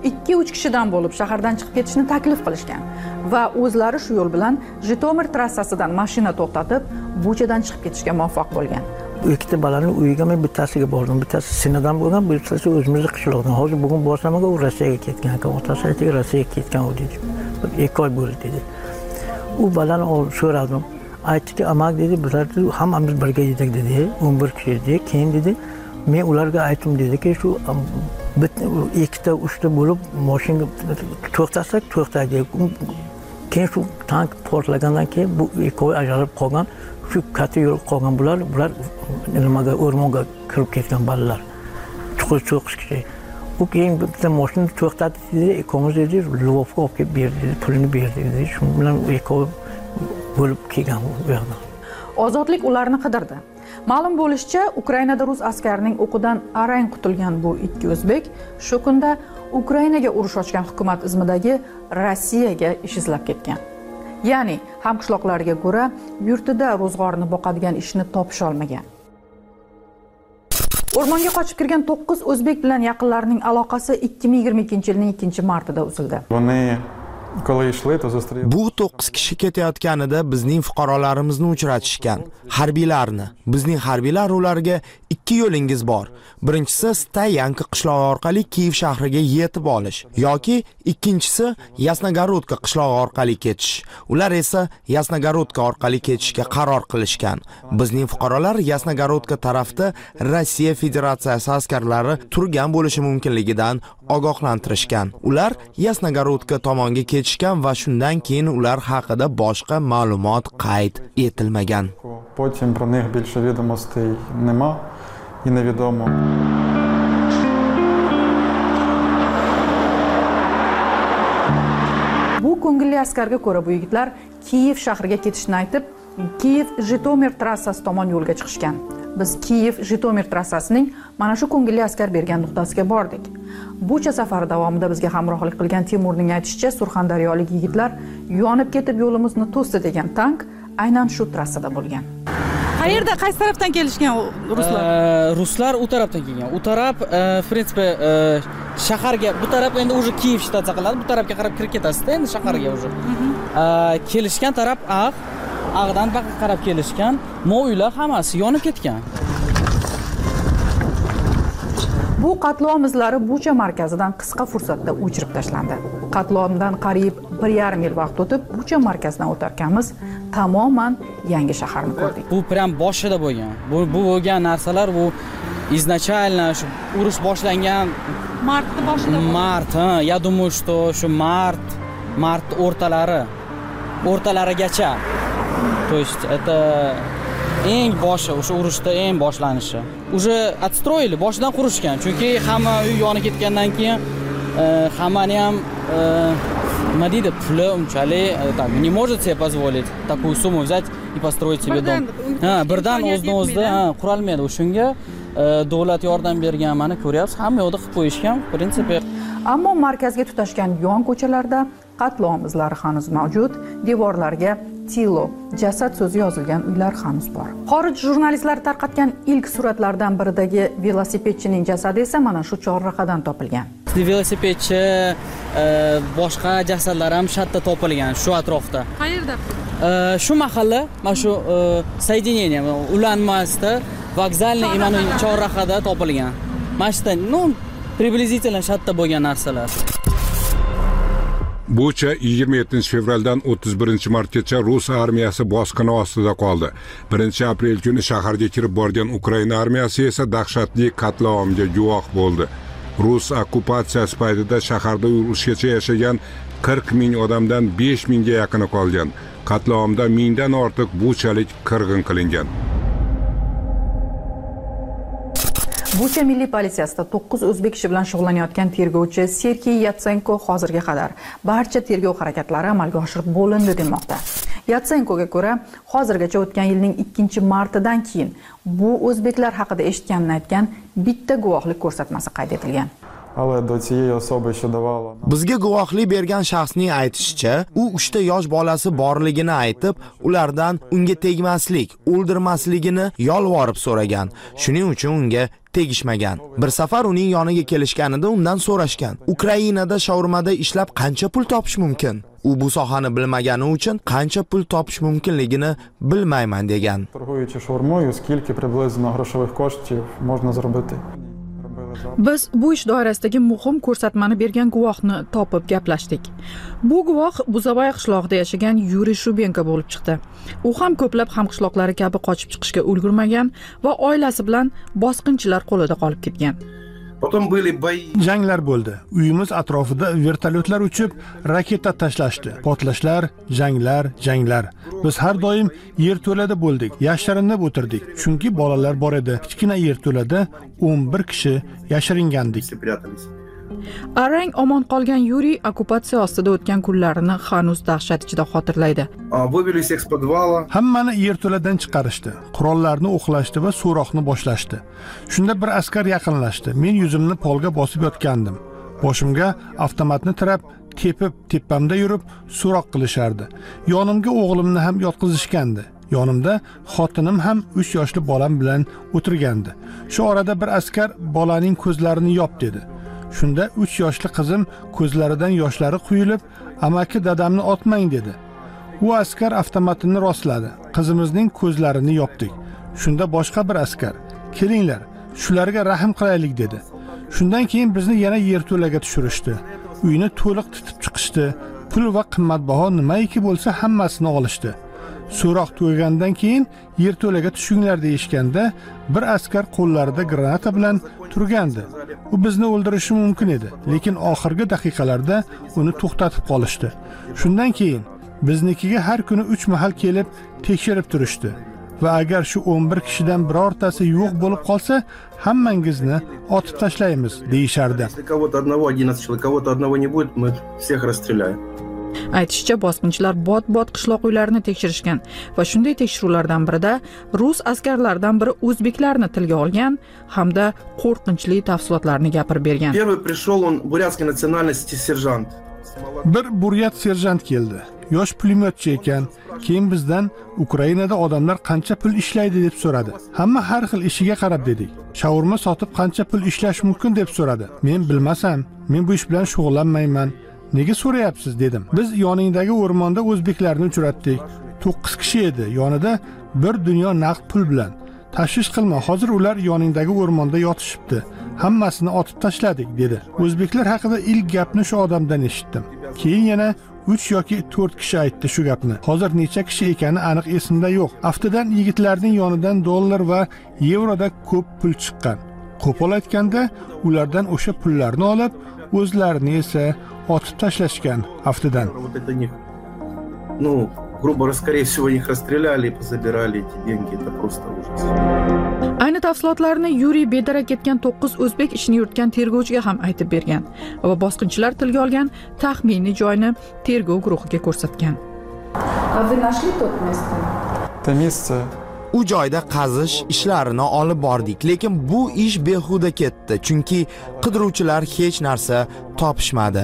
ikki uch kishidan bo'lib shahardan chiqib ketishni taklif qilishgan va o'zlari shu yo'l bilan Jitomir trassasidan mashina to'xtatib, Buchadan chiqib ketishga muvaffaq bo'lgan. Ikkita balani uyiga men bittasiga bordim. Bittasi Sinadan bo'lgan, bittasi o'zimizning qishloqdan. Hozir bugun borsam, u Rossiyaga ketgan ekan. Otasi aytdi, Rossiyaga ketgan u dedi. ikki oy bo'ldi dedi. U balani olib so'radim. Aytdiki, amak dedi, bizlar hammamiz birga edik dedi. o'n bir kishi edik. Keyin dedi, men ularga aytdim dediki, shu ikkita uchta bo'lib mashina to'xtatsak to'xtaydi. Keyin shu tank portlagandan keyin bu ikkovi ajralib qolgan. Shu katta yo'l qolgan bular, bular nimaga o'rmonga kirib ketgan bolalar. to'qqiz kishi. U keyin bitta mashina to'xtatdi dedi, ikkovimiz dedi, Lvovga olib kelib berdi, pulini berdi dedi. Shu bilan ikkovi bo'lib kelgan u yoqdan. Ozodlik ularni qidirdi. Ma'lum bo'lishicha, Ukrainada rus askarining o'qidan arang qutulgan bu ikki o'zbek shu kunda Ukrainaga urush ochgan hukumat izmidagi Rossiyaga ish izlab ketgan. Ya'ni hamqishloqlarga ko'ra, yurtida ro'zg'orni boqadigan ishni topisha olmagan. O'rmonga qochib kirgan to'qqiz o'zbek bilan yaqinlarining aloqasi ikki ming yigirma ikkinchi yilning ikkinchi martida uzildi. Bu to'qqiz kishi ketayotganida bizning fuqarolarimizni uchratishgan. Harbiylarni. Bizning harbiylar ularga ikki yo'lingiz bor. Birinchisi Stayanka qishlog'i orqali Kiyev shahriga yetib olish yoki ikkinchisi Yasnogorodka qishlog'i orqali ketish. Ular esa Yasnogorodka orqali ketishga qaror qilishgan. Bizning fuqarolar Yasnogorodka tarafda Rossiya Federatsiyasi askarlari turgan bo'lishi mumkinligidan ogohlantirishgan. Ular Yasnogorodka tomonga ketishgan va shundan keyin ular haqida boshqa ma'lumot qayd etilmagan. Потім про них більше відомостей нема і невідомо. Bu ko'ngilli askarga ko'ra bu yigitlar Kiyev shahriga ketishni aytib, Kiyev-Jitomir trassasi tomon yo'lga chiqishgan. Biz Kiyev-Jitomir trassasining mana shu ko'ngilli askar bergan nuqtasiga bordik. Bucha safari davomida bizga hamrohlik qilgan Timurning aytishicha, surxondaryolik yigitlar yonib ketib yo'limizni to'sdi degan tank aynan shu trassada bo'lgan. Qayerda, qaysi tarafdan kelishgan ruslar? Ruslar u tarafdan kelgan. U taraf, в принципе, shaharga, bu taraf endi уже Kiyev shtatsa qiladi, bu tarafga qarab kirib ketasiz-da endi shaharga уже. Kelishgan taraf Ag, Ag'dan baqa qarab kelishgan. Mo uylar hammasi yonib ketgan. Bu qatlom izlari Bucha markazidan qisqa fursatda o'chirib tashlandi. Qatlomdan qariyb bir yarim yil vaqt o'tib, Bucha markazidan o'tarkanmiz, tamoman yangi shaharni ko'rdik. Bu prям boshida bo'lgan. Bu bu bo'lgan narsalar bu изначально shu urush boshlangan martda boshida. Mart, ha, я думаю, что shu mart, mart o'rtalari, o'rtalarigacha. То есть это eng boshi, o'sha urushda eng boshlanishi. Уже отстроили, boshidan qurishgan. Chunki hamma uy yonib ketgandan keyin hammani ham nima deydi, puli unchalik так не может себе позволить такую сумму взять и построить себе дом. Ha, birdan o'zdan-o'zda qurolmaydi. O'shunga davlat yordam bergan, mana ko'ryapsiz, hamma yoqda qilib qo'yishgan, в принципе. Ammo markazga tutashgan yon ko'chalarda qatlom izlari hanuz mavjud, devorlarga Tilo, jasad so'zi yozilgan uylar hanuz bor. Xorij jurnalistlari tarqatgan ilk suratlardan biridagi velosipedchining jasadi esa mana shu chorrahadan topilgan. Velosipedchi, boshqa jasadlar ham shu yerda topilgan, shu atrofda. Qayerda? Shu mahalla, mana shu соединение, ulanmasda, vokzalni imani chorrahada topilgan. Mana shu yerda, ну, приблизительно shu yerda bo'lgan narsalar. Bucha yigirma yettinchi fevraldan o'ttiz birinchi martgacha Rus armiyasi bosqini ostida qoldi. birinchi aprel kuni shaharga kirib borgan Ukraina armiyasi esa dahshatli qatlovga guvoh bo'ldi. Rus okkupatsiyasi paytida shaharda urushgacha yashagan qirq ming odamdan besh mingga yaqini qolgan. Qatlovda mingdan ortiq buchalik qirg'in qilingan. Bucha milliy politsiyasida to'qqiz o'zbek kishi bilan shug'ullanayotgan tergovchi Sergey Yatsenko hozirga qadar barcha tergov harakatlari amalga oshirib bo'lindi demoqda. Yatsenkoga ko'ra, hozirgacha o'tgan yilning ikkinchi martidan keyin bu o'zbeklar haqida eshitganini aytgan bitta guvohlik ko'rsatmasi qayd etilgan. Bizga guvohlik bergan shaxsning aytishicha, u uchta yosh bolasi borligini aytib, ulardan unga tegmaslik, o'ldirmasligini yolvorib so'ragan. Shuning uchun unga tegishmagan. Bir safar uning yoniga kelishganida undan so'rashgan: Ukrainada shaurmada ishlab qancha pul topish mumkin? U bu sohani bilmagani uchun qancha pul topish mumkinligini bilmayman degan. Торгуючи шаурмою, скільки приблизно грошових коштів можна заробити? Biz bu ish doirasidagi muhim ko'rsatmani bergan guvohni topib gaplashdik. Bu guvoh Buzavoy qishlog'ida yashagan Yuriy Shubenko bo'lib chiqdi. U ham ko'plab hamqishloqlari kabi qochib chiqishga ulgurmagan va oilasi bilan bosqinchilar qo'lida qolib ketgan. Janglar bo'ldi. Uyimiz atrofida vertolyotlar uchib, raketa tashlashdi. Portlashlar, janglar, janglar. Biz har doim yerto'lada bo'ldik. Yashirinib o'tirdik. Chunki bolalar bor edi. Kichkina yerto'lada o'n bir kishi yashiringandik. Arang omon qolgan Yuriy okkupatsiya ostida o'tgan kunlarini hanuz dahshat ichida xotirlaydi. Hammani yerto'ladan chiqarishdi. Qurollarni o'qlashdi va so'roqni boshlashdi. Shunda bir askar yaqinlashdi. Men yuzimni polga bosib yotgandim. Boshimga avtomatni tirab, tepib, tepamda yurib so'roq qilishardi. Yonimga o'g'limni ham yotqizishgandi. Yonimda xotinim ham uch yoshli bolam bilan o'tirgandi. Shu orada bir askar bolaning ko'zlarini yop dedi. Shunda uch yoshli qizim ko'zlaridan yoshlari quyilib, amaki dadamni otmang dedi. U askar avtomatini rostladi. Qizimizning ko'zlarini yopdik. Shunda boshqa bir askar: "Kelinglar, shularga rahim qilaylik" dedi. Shundan keyin bizni yana yerto'laga tushirishdi. Uyni to'liq titib chiqishdi. Pul va qimmatbaho nimaiki bo'lsa hammasini olishdi. So'roq tugagandan keyin yerto'laga tushinglar deyishganda, bir askar qo'llarida granata bilan turgandi. U bizni o'ldirishi mumkin edi, lekin oxirgi daqiqalarda uni to'xtatib qolishdi. Shundan keyin biznikiga har kuni uch mahal kelib tekshirib turishdi. Va agar shu o'n bir kishidan birortasi yo'q bo'lib qolsa, hammangizni otib tashlaymiz deyishardi. Aytishicha, bosqinchilar bot-bot qishloq uylarini tekshirishgan va shunday tekshiruvlardan birida rus askarlaridan biri o'zbeklarni tilga olgan hamda qo'rqinchli tafsilotlarni gapirib bergan. Bir buryat serjant keldi. Yosh pulemyotchi ekan. Keyin bizdan Ukrainada odamlar qancha pul ishlaydi deb so'radi. Hamma har xil ishiga qarab dedik. Shaurma sotib qancha pul ishlash mumkin deb so'radi. Men bilmasam, men bu ish bilan shug'ullanmayman. Nega so'rayapsiz dedim. Biz yoningdagi o'rmonda o'zbeklarni uchratdik. to'qqiz kishi edi. Yonida bir dunyo naqd pul bilan. Tashvish qilma, hozir ular yoningdagi o'rmonda yotishibdi. Hammasini otib tashladik dedi. O'zbeklar haqida ilk gapni shu odamdan eshitdim. Keyin yana uch yoki to'rt kishi aytdi shu gapni. Hozir necha kishi ekani aniq esimda yo'q. Aftidan yigitlarning yonidan dollar va yevroda ko'p pul chiqqan. Qo'pol aytganda, ulardan o'sha pullarni olib, o'zlarini esa otib tashlashgan aftidan. Ну, грубо говоря, скорее всего, их расстреляли и позабирали эти деньги. Это просто ужас. Ayni tafsilotlarni Yuriy bedarak ketgan to'qqiz o'zbek ishini yuritgan tergovchiga ham aytib bergan va bosqinchilar tilga olgan taxminiy joyni tergov guruhiga ko'rsatgan. U joyda qazish ishlarini olib bordik, lekin bu ish behuda ketdi, chunki qidiruvchilar hech narsa topishmadi.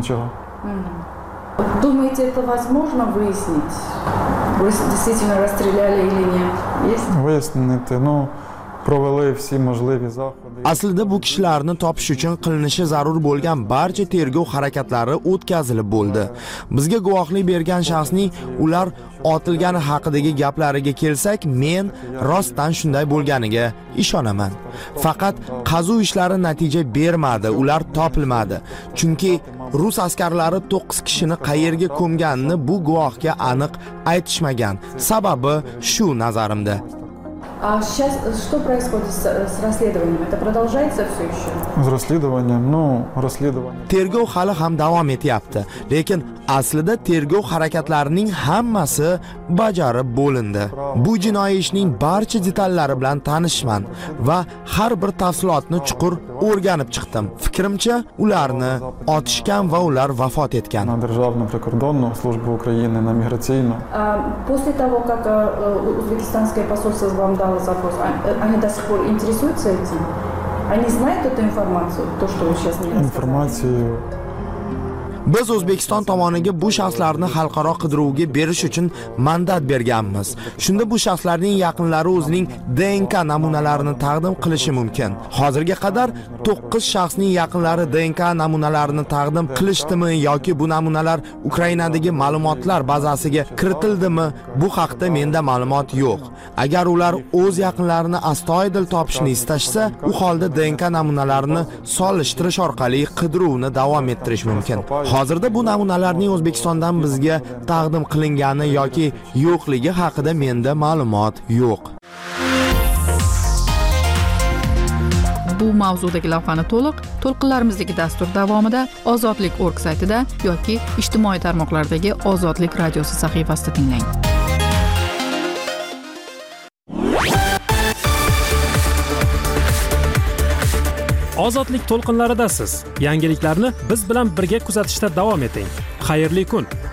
Думаете, это возможно выяснить? Вы действительно расстреляли или нет? Есть? Выяснить, ну, провели все можливі заходи. Aslida bu kishilarni topish uchun qilinishi zarur bo'lgan barcha tergov harakatlari o'tkazilib bo'ldi. Bizga guvohlik bergan shaxsning ular otilgani haqidagi gaplariga kelsak, men rostdan shunday bo'lganiga ishonaman. Faqat qazuv ishlari natija bermadi, ular topilmadi. Chunki rus askarlari to'qqiz kishini qayerga ko'mganini bu guvohga aniq aytishmagan. Sababi shu nazarimda. А сейчас что происходит с, с расследованием? Это продолжается все еще? С расследованием, ну, расследование. Tergov hali ham davom etyapti, lekin aslida tergov harakatlarining hammasi bajarib bo'lindi. Bu jinoiy ishning barcha detallari bilan tanishman va har bir tafsilotni chuqur o'rganib chiqdim. Fikrimcha, ularni otishgan va ular vafot etgan. На Державну прикордонну службу України, на міграційну. После того, как узбекистанское посольство вам дало запрос, они до сих пор интересуются этим? Они знают эту информацию, то, что вы сейчас мне рассказали? Информацию. Biz O'zbekiston tomoniga bu shaxslarni xalqaro qidiruvga berish uchun mandat berganmiz. Shunda bu shaxslarning yaqinlari o'zining D N K namunalarini taqdim qilishi mumkin. Hozirga qadar to'qqiz shaxsning yaqinlari D N K namunalarini taqdim qilishdimi yoki bu namunalar Ukrainadagi ma'lumotlar bazasiga kiritildimi? Bu haqda menda ma'lumot yo'q. Agar ular o'z yaqinlarini astoydil topishni istashsa, u holda D N K namunalarini solishtirish orqali qidiruvni davom ettirish mumkin. Hozirda bu namunalarning O'zbekistondan bizga taqdim qilingani yoki yo'qligi haqida menda ma'lumot yo'q. Bu mavzudagi lavhani to'liq to'lqinlarimizdagi dastur davomida Ozodlik org saytida yoki ijtimoiy tarmoqlardagi Ozodlik radiosi sahifasida tinglang. Ozodlik to'lqinlaridasiz. Yangiliklarni biz bilan birga kuzatishda davom eting. Xayrli kun.